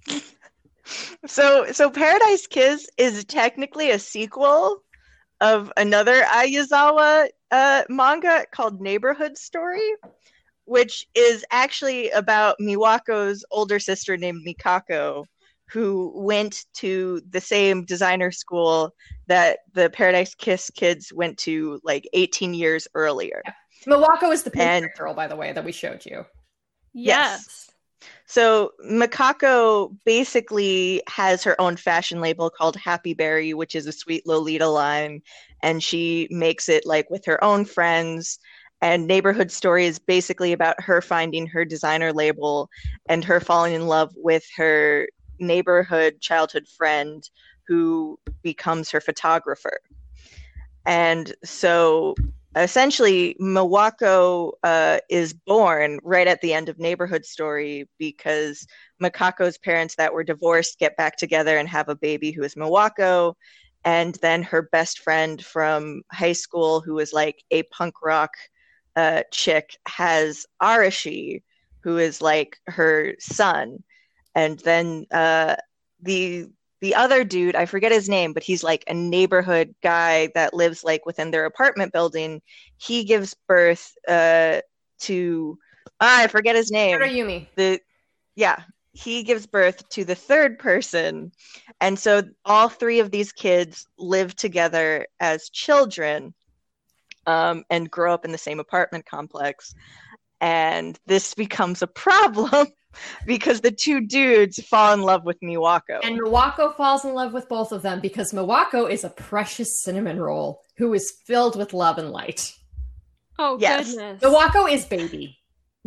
Speaker 1: So so Paradise Kiss is technically a sequel of another Ayazawa uh, manga called Neighborhood Story, which is actually about Miwako's older sister named Mikako, who went to the same designer school that the Paradise Kiss kids went to like eighteen years earlier.
Speaker 3: Miwako is the pink
Speaker 1: And-
Speaker 3: girl, by the way, that we showed you.
Speaker 2: Yes.
Speaker 1: So Mikako basically has her own fashion label called Happy Berry, which is a sweet Lolita line, and she makes it like with her own friends. And Neighborhood Story is basically about her finding her designer label and her falling in love with her neighborhood childhood friend who becomes her photographer. And so essentially, Miwako uh, is born right at the end of Neighborhood Story because Mikako's parents that were divorced get back together and have a baby who is Miwako. And then her best friend from high school, who is like a punk rock uh, chick, has Arashi, who is like her son. And then uh, the the other dude, I forget his name, but he's like a neighborhood guy that lives like within their apartment building. He gives birth uh, to ah, I forget his name.
Speaker 3: Yumi.
Speaker 1: The yeah, he gives birth to the third person, and so all three of these kids live together as children, um, and grow up in the same apartment complex. And this becomes a problem because the two dudes fall in love with Miwako.
Speaker 3: And Miwako falls in love with both of them because Miwako is a precious cinnamon roll who is filled with love and light.
Speaker 2: Oh
Speaker 1: Yes.
Speaker 2: goodness.
Speaker 3: Miwako is baby.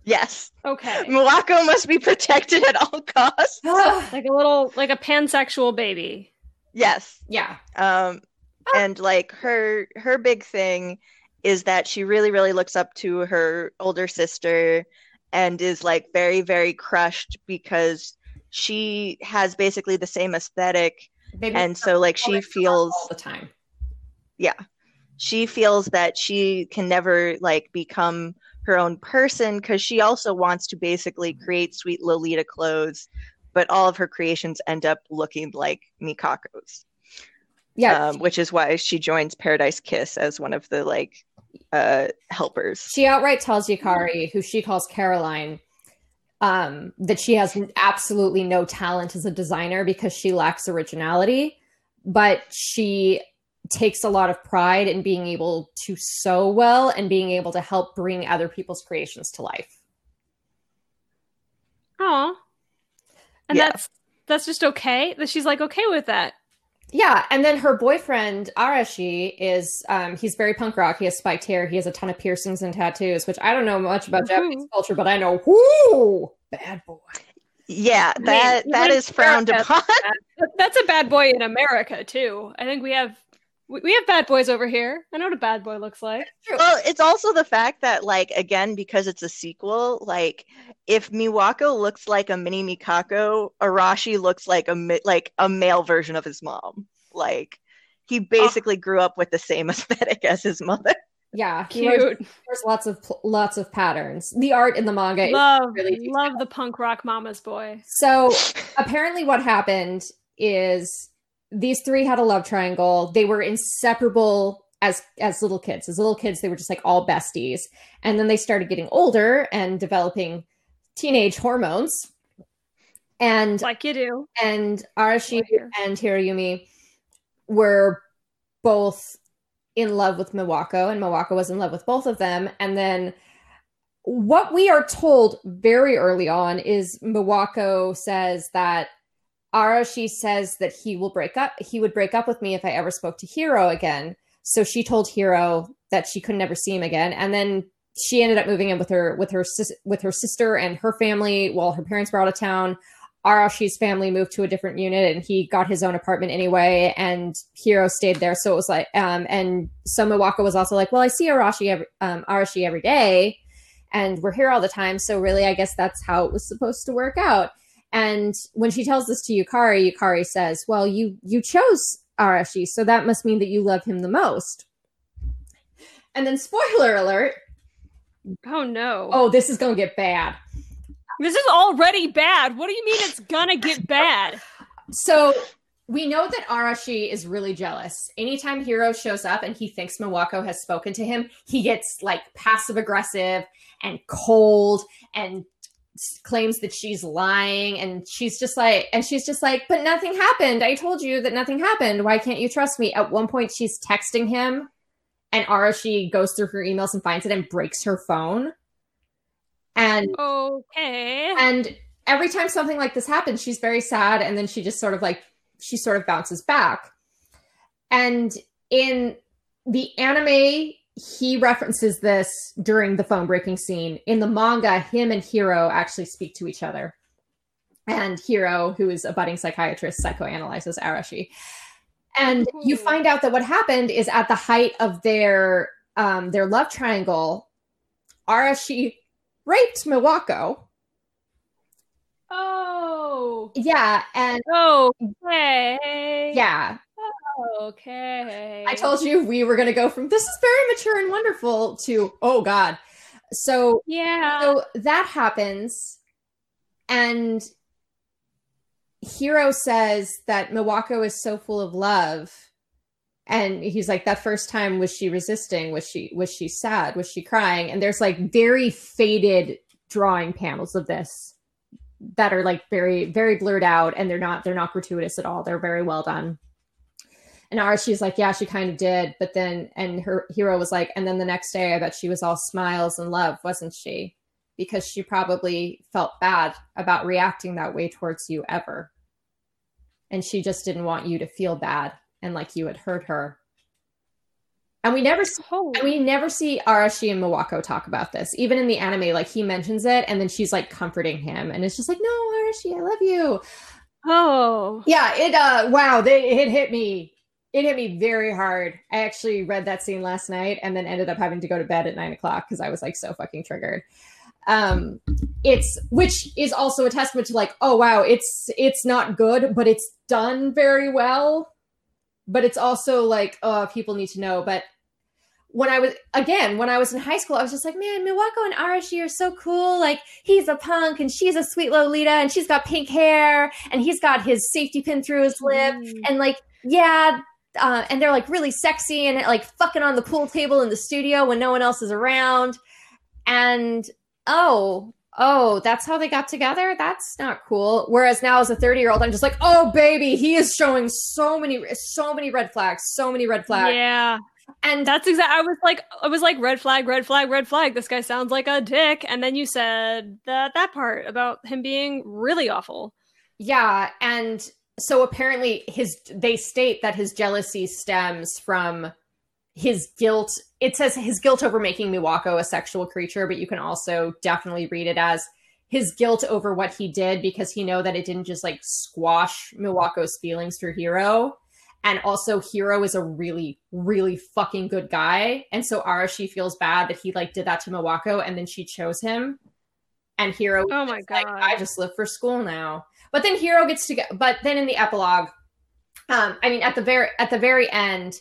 Speaker 1: Yes.
Speaker 2: Okay.
Speaker 1: Miwako must be protected at all costs.
Speaker 2: Like a little, like a pansexual baby.
Speaker 1: Yes.
Speaker 3: Yeah.
Speaker 1: Um, and like her her big thing is that she really, really looks up to her older sister and is like very, very crushed because she has basically the same aesthetic.
Speaker 3: Baby
Speaker 1: and so like she feels
Speaker 3: all the time.
Speaker 1: Yeah. She feels that she can never like become her own person because she also wants to basically create sweet Lolita clothes, but all of her creations end up looking like Mikako's.
Speaker 3: Yeah.
Speaker 1: Um, which is why she joins Paradise Kiss as one of the like uh, helpers.
Speaker 3: She outright tells Yukari, who she calls Caroline, um, that she has absolutely no talent as a designer because she lacks originality, but she takes a lot of pride in being able to sew well and being able to help bring other people's creations to life.
Speaker 2: Oh, and
Speaker 1: Yeah.
Speaker 2: that's that's just okay. That she's like okay with that.
Speaker 3: Yeah, and then her boyfriend Arashi is um, he's very punk rock. He has spiked hair. He has a ton of piercings and tattoos, which I don't know much about
Speaker 2: Woo-hoo.
Speaker 3: Japanese culture, but I know, whoo, bad boy.
Speaker 1: Yeah,
Speaker 2: I
Speaker 1: that
Speaker 2: mean,
Speaker 1: that
Speaker 2: even
Speaker 1: is frowned
Speaker 2: America-
Speaker 1: upon.
Speaker 2: That's a bad boy in America too. I think we have we we have bad boys over here. I know what a bad boy looks like.
Speaker 1: Well, it's also the fact that, like, again, because it's a sequel, like, if Miwako looks like a mini Mikako, Arashi looks like a mi- like a male version of his mom. Like, he basically grew up with the same aesthetic as his mother.
Speaker 3: Yeah, he wears,
Speaker 2: Cute.
Speaker 3: wears lots of lots of patterns. The art in the manga is
Speaker 2: Love
Speaker 3: really detailed.
Speaker 2: love the punk rock mama's boy.
Speaker 3: So apparently what happened is these three had a love triangle. They were inseparable as as little kids. As little kids, they were just like all besties. And then they started getting older and developing teenage hormones. And
Speaker 2: Like you do.
Speaker 3: and Arashi
Speaker 2: Right here.
Speaker 3: and Hiroyumi were both in love with Miwako, and Miwako was in love with both of them. And then what we are told very early on is Miwako says that Arashi says that he will break up. He would break up with me if I ever spoke to Hiro again. So she told Hiro that she could never see him again. And then she ended up moving in with her with her sis- with her sister and her family while her parents were out of town. Arashi's family moved to a different unit and he got his own apartment anyway, and Hiro stayed there. So it was like, um, and so Miwako was also like, well, I see Arashi every, um, Arashi every day and we're here all the time. So really, I guess that's how it was supposed to work out. And when she tells this to Yukari, Yukari says, well, you, you chose Arashi, so that must mean that you love him the most. And then spoiler alert.
Speaker 2: Oh no.
Speaker 3: Oh, this is going to get bad.
Speaker 2: This is already bad. What do you mean it's gonna get bad?
Speaker 3: So we know that Arashi is really jealous. Anytime Hiro shows up and he thinks Miwako has spoken to him, he gets like passive aggressive and cold and claims that she's lying. And she's just like, and she's just like, but nothing happened. I told you that nothing happened. Why can't you trust me? At one point she's texting him and Arashi goes through her emails and finds it and breaks her phone. And
Speaker 2: Okay.
Speaker 3: And every time something like this happens, she's very sad. And then she just sort of like, she sort of bounces back. And in the anime, he references this during the phone breaking scene. In the manga, him and Hiro actually speak to each other. And Hiro, who is a budding psychiatrist, psychoanalyzes Arashi. And
Speaker 2: Ooh.
Speaker 3: you find out that what happened is at the height of their um, their love triangle, Arashi raped Miwako.
Speaker 2: Oh.
Speaker 3: Yeah, and
Speaker 2: Okay.
Speaker 3: yeah,
Speaker 2: Okay.
Speaker 3: I told you we were going to go from this is very mature and wonderful to oh god. So
Speaker 2: Yeah.
Speaker 3: so that happens, and Hiro says that Miwako is so full of love, and he's like, that first time, was she resisting? Was she was she sad? Was she crying? And there's like very faded drawing panels of this that are like very very blurred out, and they're not they're not gratuitous at all. They're very well done. And Archie's like, yeah, she kind of did, but then and her Hiro was like, and then the next day, I bet she was all smiles and love, wasn't she? Because she probably felt bad about reacting that way towards you ever. And she just didn't want you to feel bad and like you had hurt her. And we never see,
Speaker 2: Oh.
Speaker 3: and we never see Arashi and Miwako talk about this. Even in the anime, like he mentions it and then she's like comforting him and it's just like, no, Arashi, I love you.
Speaker 2: Oh.
Speaker 3: Yeah, it uh wow, they it hit me. It hit me very hard. I actually read that scene last night and then ended up having to go to bed at nine o'clock because I was like so fucking triggered. Um it's which is also a testament to like, oh wow, it's it's not good, but it's done very well. But it's also like, oh, people need to know. But when I was, again, when I was in high school, I was just like, man, Miwako and Arashi are so cool. Like, he's a punk and she's a sweet Lolita and she's got pink hair and he's got his safety pin through his lip.
Speaker 2: Mm.
Speaker 3: And like, yeah, uh, and they're like really sexy and like fucking on the pool table in the studio when no one else is around. And oh, oh, that's how they got together? That's not cool. Whereas now as a thirty-year-old, I'm just like, oh, baby, he is showing so many, so many red flags, so many red flags.
Speaker 2: Yeah.
Speaker 3: And
Speaker 2: that's exactly, I was like, I was like, red flag, red flag, red flag. This guy sounds like a dick. And then you said that, that part about him being really awful.
Speaker 3: Yeah. And so apparently his, they state that his jealousy stems from his guilt. It says his guilt over making Miwako a sexual creature, but you can also definitely read it as his guilt over what he did because he know that it didn't just like squash Miwako's feelings for Hiro. And also Hiro is a really, really fucking good guy. And so Arashi feels bad that he like did that to Miwako and then she chose him. And Hiro,
Speaker 2: oh my God,
Speaker 3: like, I just live for school now. But then Hiro gets to get, but then in the epilogue, um, I mean, at the very, at the very end,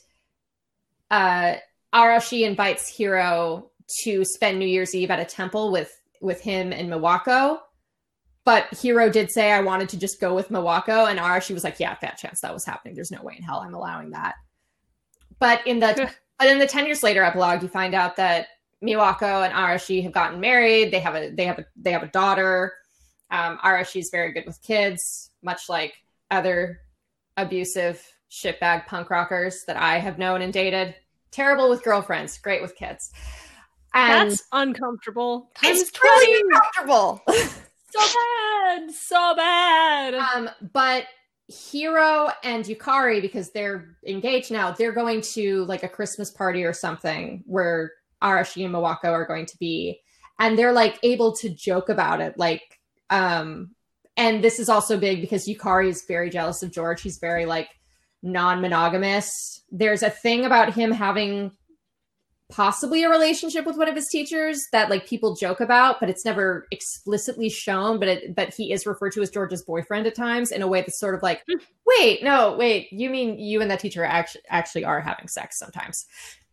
Speaker 3: uh, Arashi invites Hiro to spend New Year's Eve at a temple with, with him and Miwako. But Hiro did say, I wanted to just go with Miwako. And Arashi was like, yeah, fat chance that was happening. There's no way in hell I'm allowing that. But in the, but in the ten years later epilogue, you find out that Miwako and Arashi have gotten married. They have a, they have a, they have a daughter. Um, Arashi's very good with kids, much like other abusive shitbag punk rockers that I have known and dated. Terrible with girlfriends, great with kids. And
Speaker 2: that's uncomfortable. Times
Speaker 3: it's really uncomfortable.
Speaker 2: So bad, so bad.
Speaker 3: Um, but Hiro and Yukari, because they're engaged now, they're going to like a Christmas party or something where Arashi and Miwako are going to be, and they're like able to joke about it. Like, um, and this is also big because Yukari is very jealous of George. He's very like non-monogamous. There's a thing about him having possibly a relationship with one of his teachers that like people joke about, but it's never explicitly shown, but it, but he is referred to as George's boyfriend at times in a way that's sort of like, wait, no, wait, you mean you and that teacher actually actually are having sex sometimes.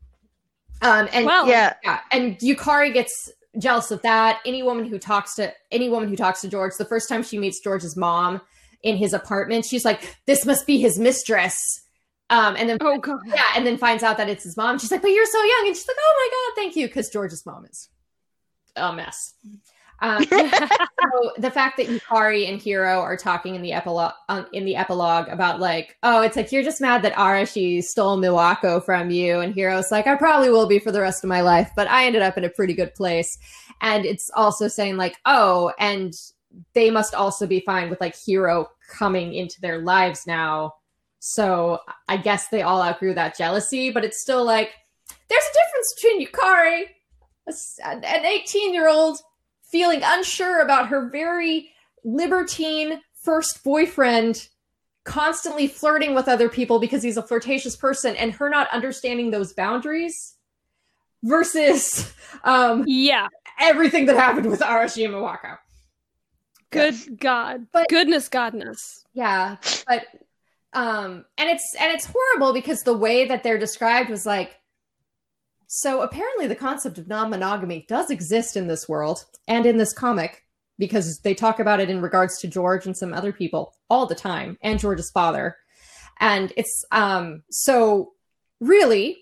Speaker 3: Um, and
Speaker 2: well,
Speaker 3: yeah, yeah, and Yukari gets jealous of that. Any woman who talks to any woman who talks to George, the first time she meets George's mom in his apartment, she's like, this must be his mistress. Um, and then,
Speaker 2: oh God.
Speaker 3: yeah, and then finds out that it's his mom. She's like, but you're so young. And she's like, oh my God, thank you. Because George's mom is a mess. Um, so the fact that Yukari and Hiro are talking in the epilogue, um, in the epilogue about like, oh, it's like, you're just mad that Arashi stole Miwako from you. And Hiro's like, I probably will be for the rest of my life, but I ended up in a pretty good place. And it's also saying like, oh, and they must also be fine with like Hiro coming into their lives now. So I guess they all outgrew that jealousy, but it's still like, there's a difference between Yukari, an eighteen-year-old feeling unsure about her very libertine first boyfriend, constantly flirting with other people because he's a flirtatious person, and her not understanding those boundaries, versus um,
Speaker 2: yeah,
Speaker 3: everything that happened with Arashi and Miwako.
Speaker 2: Good yeah. God. But, Goodness godness.
Speaker 3: Yeah, but... Um, and it's, and it's horrible because the way that they're described was like, so apparently the concept of non-monogamy does exist in this world and in this comic, because they talk about it in regards to George and some other people all the time, and George's father. And it's, um, so really,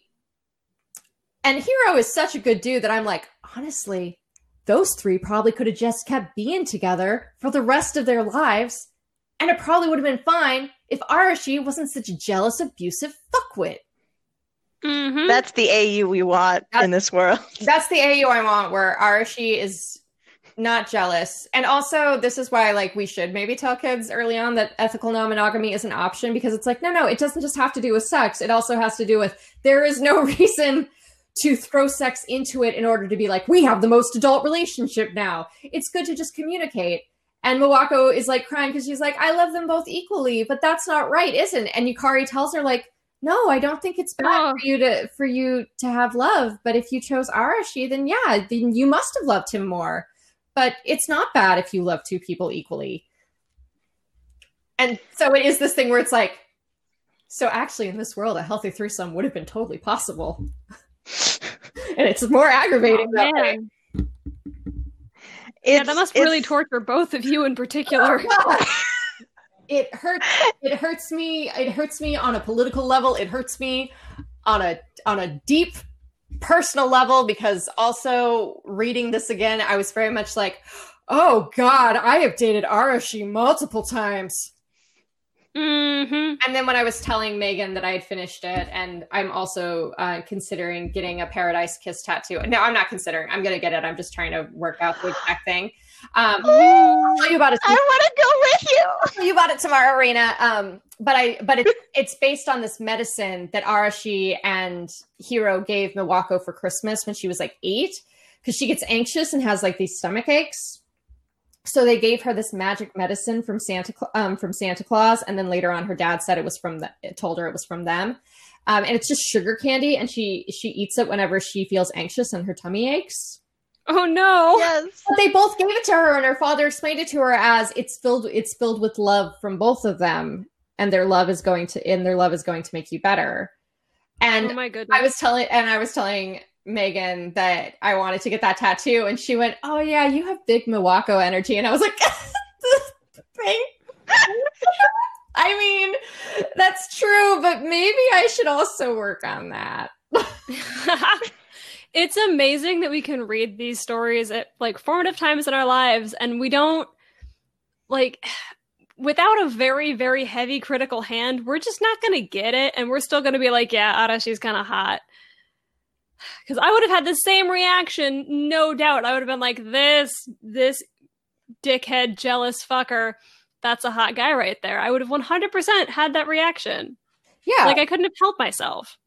Speaker 3: and Hiro is such a good dude that I'm like, honestly, those three probably could have just kept being together for the rest of their lives. And it probably would have been fine if Arashi wasn't such a jealous, abusive fuckwit.
Speaker 2: Mm-hmm.
Speaker 1: That's the A U we want that's, in this world.
Speaker 3: That's the A U I want, where Arashi is not jealous. And also, this is why, like, we should maybe tell kids early on that ethical non-monogamy is an option, because it's like, no, no, it doesn't just have to do with sex. It also has to do with, there is no reason to throw sex into it in order to be like, we have the most adult relationship now. It's good to just communicate. And Mawako is like crying because she's like, I love them both equally, but that's not right, isn't it? And Yukari tells her like, no, I don't think it's bad oh. for you to for you to have love. But if you chose Arashi, then yeah, then you must have loved him more. But it's not bad if you love two people equally. And so it is this thing where it's like, so actually in this world, a healthy threesome would have been totally possible. And it's more aggravating.
Speaker 2: Oh, man. Yeah, that must really torture both of you in particular.
Speaker 3: Oh, it hurts. It hurts me. It hurts me on a political level. It hurts me on a on a deep personal level, because also reading this again, I was very much like, oh God, I have dated Arashi multiple times.
Speaker 2: Mm-hmm.
Speaker 3: And then when I was telling Megan that I had finished it, and I'm also uh, considering getting a Paradise Kiss tattoo. No, I'm not considering. I'm going to get it. I'm just trying to work out the exact thing. Um, I'll tell you about it.
Speaker 1: I want to go with you.
Speaker 3: I'll tell you about it tomorrow, Reina. Um, but I, but it's it's based on this medicine that Arashi and Hiro gave Miwako for Christmas when she was like eight, because she gets anxious and has like these stomach aches. So they gave her this magic medicine from Santa um, from Santa Claus, and then later on, her dad said it was from the, it told her it was from them, um, and it's just sugar candy, and she she eats it whenever she feels anxious and her tummy aches.
Speaker 2: Oh no!
Speaker 1: Yes,
Speaker 3: but they both gave it to her, and her father explained it to her as it's filled it's filled with love from both of them, and their love is going to and their love is going to make you better. And
Speaker 2: oh my goodness.
Speaker 3: I was telling and I was telling Megan that I wanted to get that tattoo, and she went, oh yeah, you have big Miwako energy. And I was like, thank I mean, that's true, but maybe I should also work on that.
Speaker 2: It's amazing that we can read these stories at like formative times in our lives, and we don't like without a very, very heavy critical hand, we're just not going to get it. And we're still going to be like, yeah, Arashi's kind of hot. Because I would have had the same reaction, no doubt. I would have been like, this, this dickhead, jealous fucker, that's a hot guy right there. I would have one hundred percent had that reaction.
Speaker 3: Yeah.
Speaker 2: Like, I couldn't have helped myself.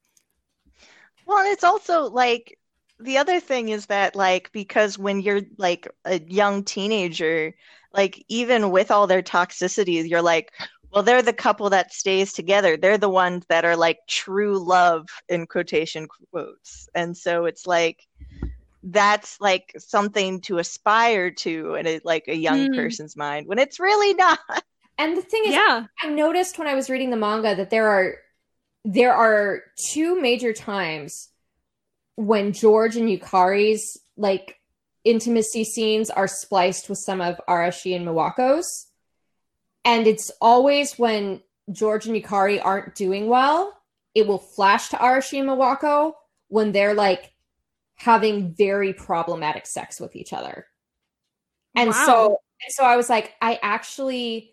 Speaker 1: Well, it's also, like, the other thing is that, like, because when you're, like, a young teenager, like, even with all their toxicities, you're like, well, they're the couple that stays together. They're the ones that are like true love in quotation quotes. And so it's like, that's like something to aspire to in a, like a young mm. person's mind, when it's really not.
Speaker 3: And the thing is,
Speaker 2: yeah.
Speaker 3: I noticed when I was reading the manga that there are, there are two major times when George and Yukari's like intimacy scenes are spliced with some of Arashi and Miwako's. And it's always when George and Yukari aren't doing well, it will flash to Arashi and Miwako when they're like having very problematic sex with each other. And wow. so so I was like, I actually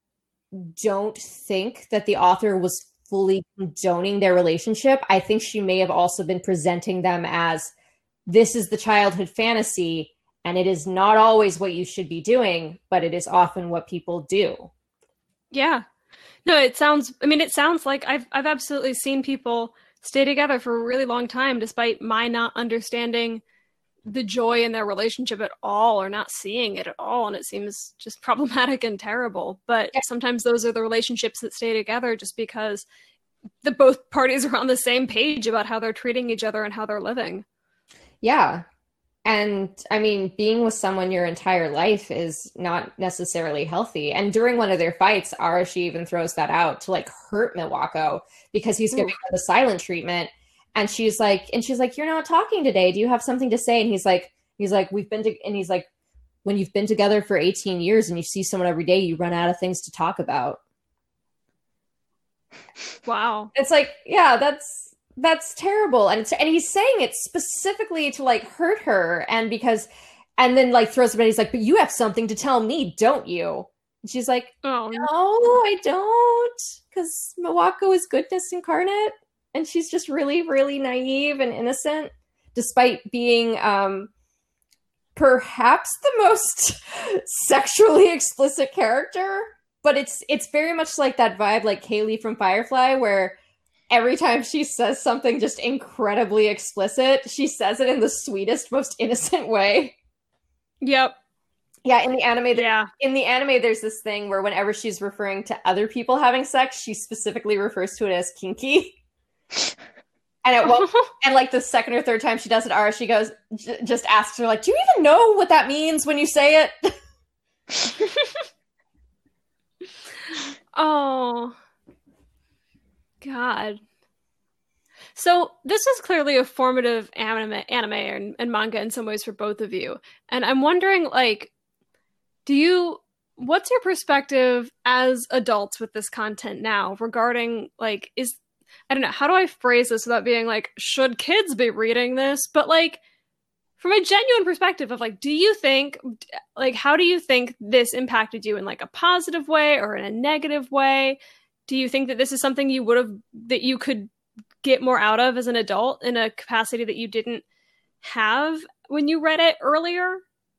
Speaker 3: don't think that the author was fully condoning their relationship. I think she may have also been presenting them as, this is the childhood fantasy, and it is not always what you should be doing, but it is often what people do.
Speaker 2: Yeah. No, it sounds, I mean, it sounds like I've I've absolutely seen people stay together for a really long time, despite my not understanding the joy in their relationship at all, or not seeing it at all. And it seems just problematic and terrible. But yeah. sometimes those are the relationships that stay together just because the both parties are on the same page about how they're treating each other and how they're living.
Speaker 3: Yeah. And I mean, being with someone your entire life is not necessarily healthy. And during one of their fights, Arashi even throws that out to like hurt Miwako because he's giving her the silent treatment. And she's like, and she's like, you're not talking today. Do you have something to say? And he's like, he's like, we've been to, and he's like, when you've been together for eighteen years and you see someone every day, you run out of things to talk about.
Speaker 2: Wow.
Speaker 3: It's like, yeah, that's, that's terrible. And it's, and he's saying it specifically to like hurt her. And because, and then like throws everybody, he's like, but you have something to tell me, don't you? And she's like,
Speaker 2: oh
Speaker 3: no, I don't. Because Miwako is goodness incarnate. And she's just really, really naive and innocent, despite being, um, perhaps the most sexually explicit character, but it's it's very much like that vibe like Kaylee from Firefly, where every time she says something just incredibly explicit, she says it in the sweetest, most innocent way.
Speaker 2: Yep.
Speaker 3: Yeah, in the anime,
Speaker 2: yeah.
Speaker 3: in the anime, there's this thing where whenever she's referring to other people having sex, she specifically refers to it as kinky. And at one, and like the second or third time she does it, Ara, she goes, j- just asks her, like, do you even know what that means when you say it?
Speaker 2: Oh, God. So this is clearly a formative anime, anime and, and manga in some ways for both of you. And I'm wondering, like, do you, what's your perspective as adults with this content now regarding, like, is, I don't know, how do I phrase this without being like, should kids be reading this? But like, from a genuine perspective of like, do you think, like, how do you think this impacted you in like a positive way or in a negative way? Do you think that this is something you would have, that you could get more out of as an adult in a capacity that you didn't have when you read it earlier?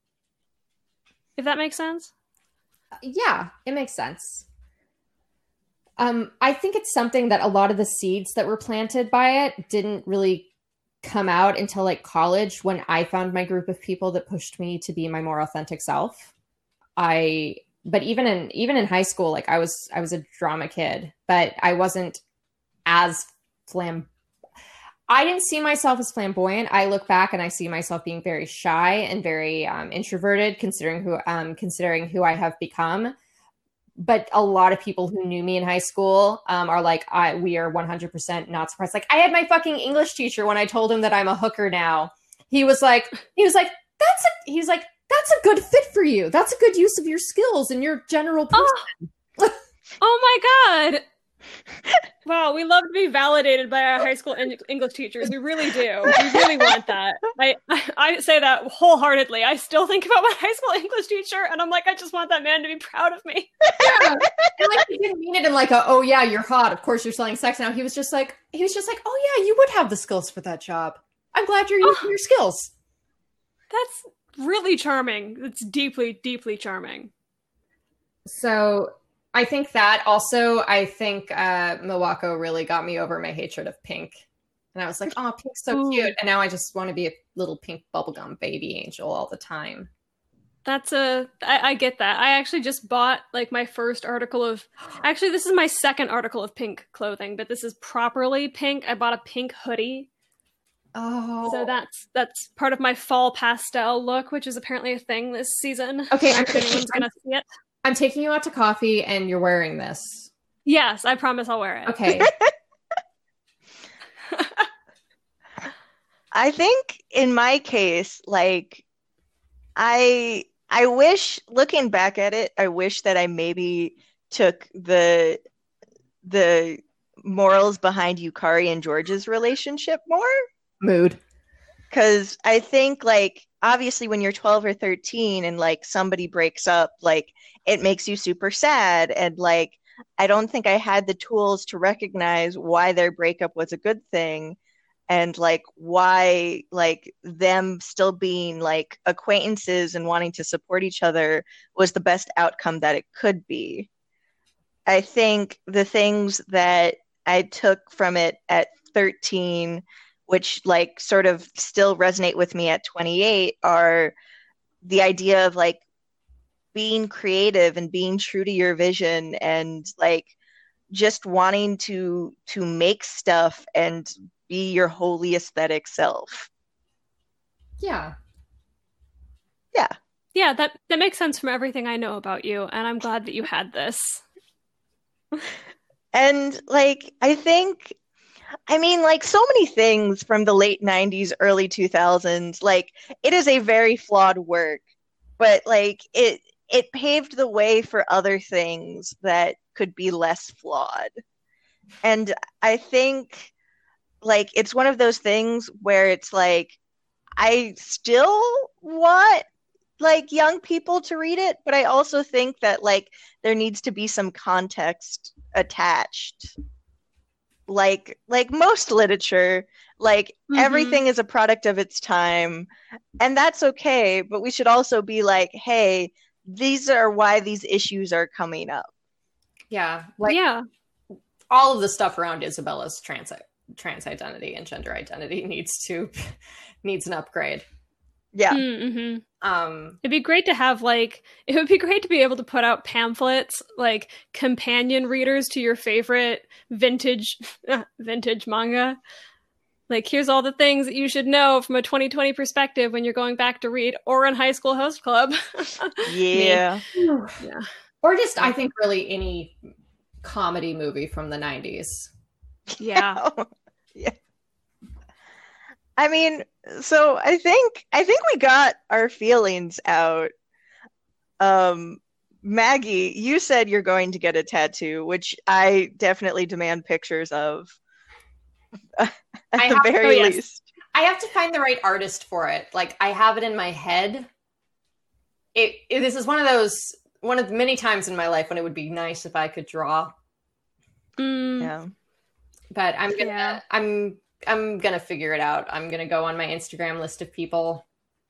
Speaker 2: If that makes sense?
Speaker 3: Yeah, it makes sense. Um, I think it's something that a lot of the seeds that were planted by it didn't really come out until like college, when I found my group of people that pushed me to be my more authentic self. I, but even in, even in high school, like I was, I was a drama kid, but I wasn't as flam. I didn't see myself as flamboyant. I look back and I see myself being very shy and very um, introverted, considering who, um, considering who I have become. But a lot of people who knew me in high school um, are like, I, we are one hundred percent not surprised. Like, I had my fucking English teacher, when I told him that I'm a hooker now, he was like, he was like, that's a, he's like, that's a good fit for you. That's a good use of your skills and your general person.
Speaker 2: Oh, oh my God. Wow, we love to be validated by our high school en- English teachers. We really do. We really want that. I, I I say that wholeheartedly. I still think about my high school English teacher, and I'm like, I just want that man to be proud of me.
Speaker 3: Yeah. And like, he didn't mean it in like a, oh yeah, you're hot, of course you're selling sex now. He was just like, he was just like, oh yeah, you would have the skills for that job. I'm glad you're using oh, your skills.
Speaker 2: That's really charming. It's deeply, deeply charming.
Speaker 3: So I think that also, I think uh, Miwako really got me over my hatred of pink. And I was like, oh, pink's so Ooh. cute. And now I just want to be a little pink bubblegum baby angel all the time.
Speaker 2: That's a, I, I get that. I actually just bought like my first article of, actually this is my second article of pink clothing, but this is properly pink. I bought a pink hoodie.
Speaker 3: Oh.
Speaker 2: So that's that's part of my fall pastel look, which is apparently a thing this season.
Speaker 3: Okay, I'm
Speaker 2: if anyone's going to see it.
Speaker 3: I'm taking you out to coffee and you're wearing this.
Speaker 2: Yes, I promise I'll wear it.
Speaker 3: Okay.
Speaker 1: I think in my case, like, I I wish, looking back at it, I wish that I maybe took the the morals behind Yukari and George's relationship more.
Speaker 3: Mood.
Speaker 1: Because I think, like, obviously when you're twelve or thirteen and like somebody breaks up, like, it makes you super sad. And like, I don't think I had the tools to recognize why their breakup was a good thing. And like, why like them still being like acquaintances and wanting to support each other was the best outcome that it could be. I think the things that I took from it at thirteen, which like sort of still resonate with me at twenty-eight, are the idea of like being creative and being true to your vision, and like just wanting to to make stuff and be your wholly aesthetic self.
Speaker 3: Yeah.
Speaker 1: Yeah.
Speaker 2: Yeah, that, that makes sense from everything I know about you, and I'm glad that you had this.
Speaker 1: And like, I think, I mean, like, so many things from the late nineties, early two thousands, like, it is a very flawed work, but like, it it paved the way for other things that could be less flawed. And I think, like, it's one of those things where it's like, I still want like young people to read it, but I also think that like there needs to be some context attached. like like most literature, like
Speaker 2: Mhm.
Speaker 1: everything is a product of its time, and that's okay, but we should also be like, hey, these are why these issues are coming up.
Speaker 3: Yeah, like
Speaker 2: yeah.
Speaker 3: all of the stuff around Isabella's trans trans identity and gender identity needs to needs an upgrade.
Speaker 1: Yeah.
Speaker 2: Mm-hmm.
Speaker 3: Um,
Speaker 2: It'd be great to have, like, it would be great to be able to put out pamphlets, like companion readers to your favorite vintage vintage manga. Like, here's all the things that you should know from a twenty twenty perspective when you're going back to read Ouran High School Host Club.
Speaker 1: Yeah.
Speaker 2: Yeah.
Speaker 3: Or just, I think, really any comedy movie from the nineties.
Speaker 2: Yeah.
Speaker 1: Yeah. I mean, so I think I think we got our feelings out. Um, Maggie, you said you're going to get a tattoo, which I definitely demand pictures of. At
Speaker 3: I
Speaker 1: the
Speaker 3: have-
Speaker 1: very
Speaker 2: oh, yes.
Speaker 1: least.
Speaker 3: I have to find the right artist for it. Like, I have it in my head. It, it this is one of those one of the many times in my life when it would be nice if I could draw.
Speaker 2: Mm,
Speaker 1: Yeah.
Speaker 3: But I'm gonna
Speaker 2: Yeah.
Speaker 3: I'm I'm gonna figure it out. I'm gonna go on my Instagram list of people.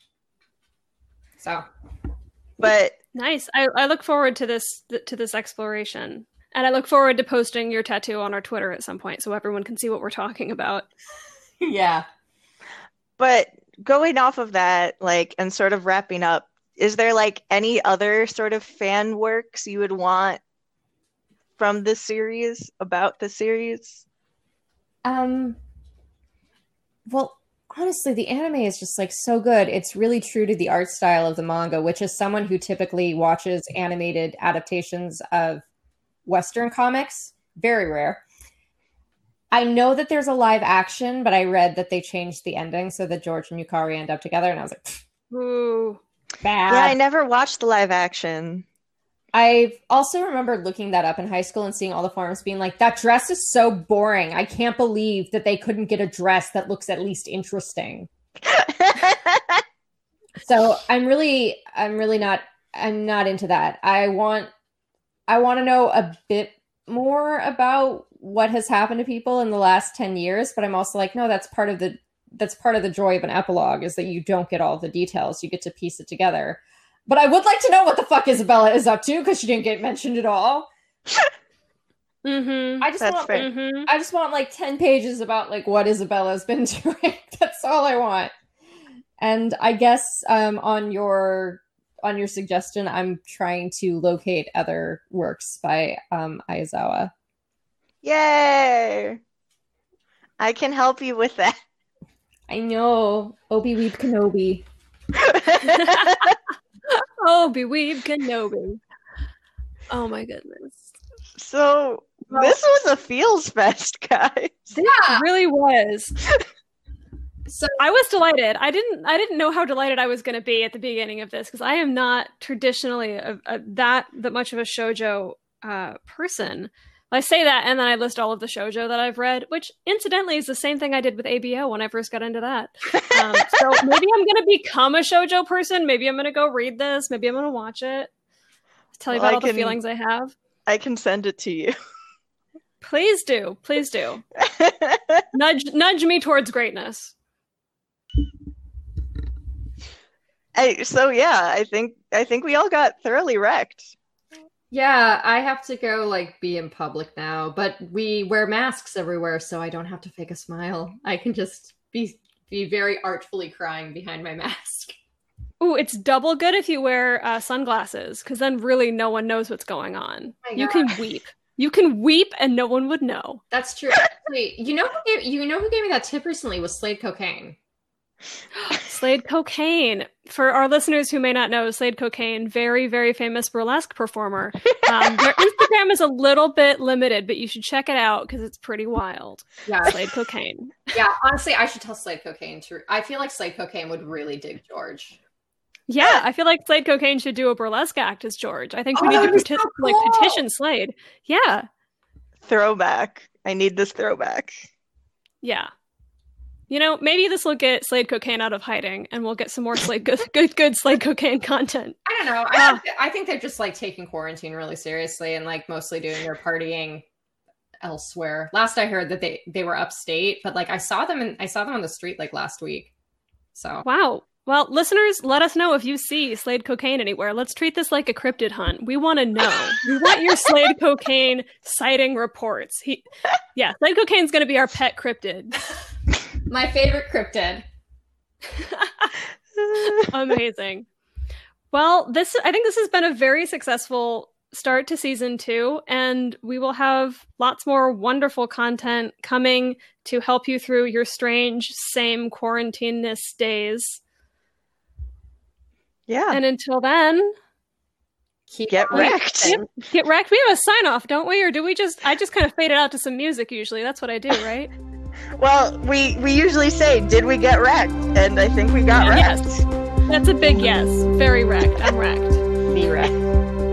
Speaker 3: So
Speaker 1: But
Speaker 2: nice. I, I look forward to this to this exploration. And I look forward to posting your tattoo on our Twitter at some point so everyone can see what we're talking about.
Speaker 3: yeah.
Speaker 1: but going off of that, like, and sort of wrapping up, is there like any other sort of fan works you would want from this series, about the series?
Speaker 3: Um well, honestly, the anime is just like so good. It's really true to the art style of the manga, which is someone who typically watches animated adaptations of Western comics. Very rare. I know that there's a live action, but I read that they changed the ending so that George and Yukari end up together, and I was like,
Speaker 2: Ooh.
Speaker 3: bad.
Speaker 1: Yeah, I never watched the live action.
Speaker 3: I also remember looking that up in high school and seeing all the forums being like, that dress is so boring. I can't believe that they couldn't get a dress that looks at least interesting. So I'm really, I'm really not, I'm not into that. I want, I want to know a bit more about what has happened to people in the last ten years, but I'm also like, no, that's part of the, that's part of the joy of an epilogue, is that you don't get all the details. You get to piece it together. But I would like to know what the fuck Isabella is up to, because she didn't get mentioned at all.
Speaker 2: Mm-hmm.
Speaker 3: I just
Speaker 1: That's
Speaker 3: want,
Speaker 1: fair.
Speaker 2: Mm-hmm.
Speaker 3: I just want like ten pages about like what Isabella's been doing. That's all I want. And I guess um, on your on your suggestion, I'm trying to locate other works by um, Aizawa.
Speaker 1: Yay! I can help you with that.
Speaker 3: I know, Obi-Wan Kenobi.
Speaker 2: Oh, Beweeb Kenobi. Oh my goodness.
Speaker 1: So this was a feels fest, guys.
Speaker 3: Yeah.
Speaker 2: It really was.
Speaker 3: So
Speaker 2: I was delighted. I didn't I didn't know how delighted I was going to be at the beginning of this, because I am not traditionally a, a, that that much of a shoujo uh, person. I say that, and then I list all of the shoujo that I've read, which incidentally is the same thing I did with A B O when I first got into that. Um, so maybe I'm going to become a shoujo person. Maybe I'm going to go read this. Maybe I'm going to watch it. Tell you
Speaker 1: Well,
Speaker 2: about
Speaker 1: I
Speaker 2: all
Speaker 1: can-
Speaker 2: the feelings I have.
Speaker 1: I can send it to you.
Speaker 2: Please do. Please do. Nudge nudge me towards greatness.
Speaker 1: I, so yeah, I think I think we all got thoroughly wrecked.
Speaker 3: yeah, I have to go like be in public now, but we wear masks everywhere, so I don't have to fake a smile. I can just be be very artfully crying behind my mask.
Speaker 2: Ooh, it's double good if you wear uh, sunglasses, because then really no one knows what's going on.
Speaker 3: My
Speaker 2: You
Speaker 3: God.
Speaker 2: can weep. You can weep and no one would know.
Speaker 3: That's true. Actually, you know who gave, you know who gave me that tip recently was Slade Cocaine.
Speaker 2: Slade Cocaine. For our listeners who may not know, Slade Cocaine, very, very famous burlesque performer. Um, their Instagram is a little bit limited, but you should check it out because it's pretty wild.
Speaker 3: Yeah,
Speaker 2: Slade Cocaine.
Speaker 3: yeah. Honestly, I should tell Slade Cocaine to. I feel like Slade Cocaine would really dig George.
Speaker 2: Yeah, I feel like Slade Cocaine should do a burlesque act as George. I think we
Speaker 3: Oh,
Speaker 2: need to
Speaker 3: that'd be
Speaker 2: peti-
Speaker 3: so
Speaker 2: like
Speaker 3: cool.
Speaker 2: petition Slade. Yeah,
Speaker 1: Throwback. I need this throwback.
Speaker 2: yeah. You know, maybe this will get Slade Cocaine out of hiding, and we'll get some more Slade good, good, good Slade Cocaine content.
Speaker 3: I don't know. I,
Speaker 2: Ah.
Speaker 3: think, I think they're just like taking quarantine really seriously and like mostly doing their partying elsewhere. Last I heard that they they were upstate, but like I saw them and I saw them on the street like last week. So
Speaker 2: wow. Well, listeners, let us know if you see Slade cocaine anywhere. Let's treat this like a cryptid hunt. We want to know. We want your Slade cocaine sighting reports. He, yeah, Slade cocaine is going to be our pet cryptid.
Speaker 3: My favorite cryptid.
Speaker 2: Amazing. Well, this I think this has been a very successful start to season two, and we will have lots more wonderful content coming to help you through your strange, same quarantine-ness days.
Speaker 1: Yeah.
Speaker 2: And until then,
Speaker 1: keep get wrecked.
Speaker 2: Get, get wrecked. We have a sign off, don't we? Or do we just, I just kind of fade it out to some music usually. That's what I do, right?
Speaker 1: Well, we, we usually say, did we get wrecked? And I think we got
Speaker 2: yeah,
Speaker 1: wrecked.
Speaker 2: Yes. That's a big yes. Very wrecked. I'm wrecked.
Speaker 3: Be wrecked.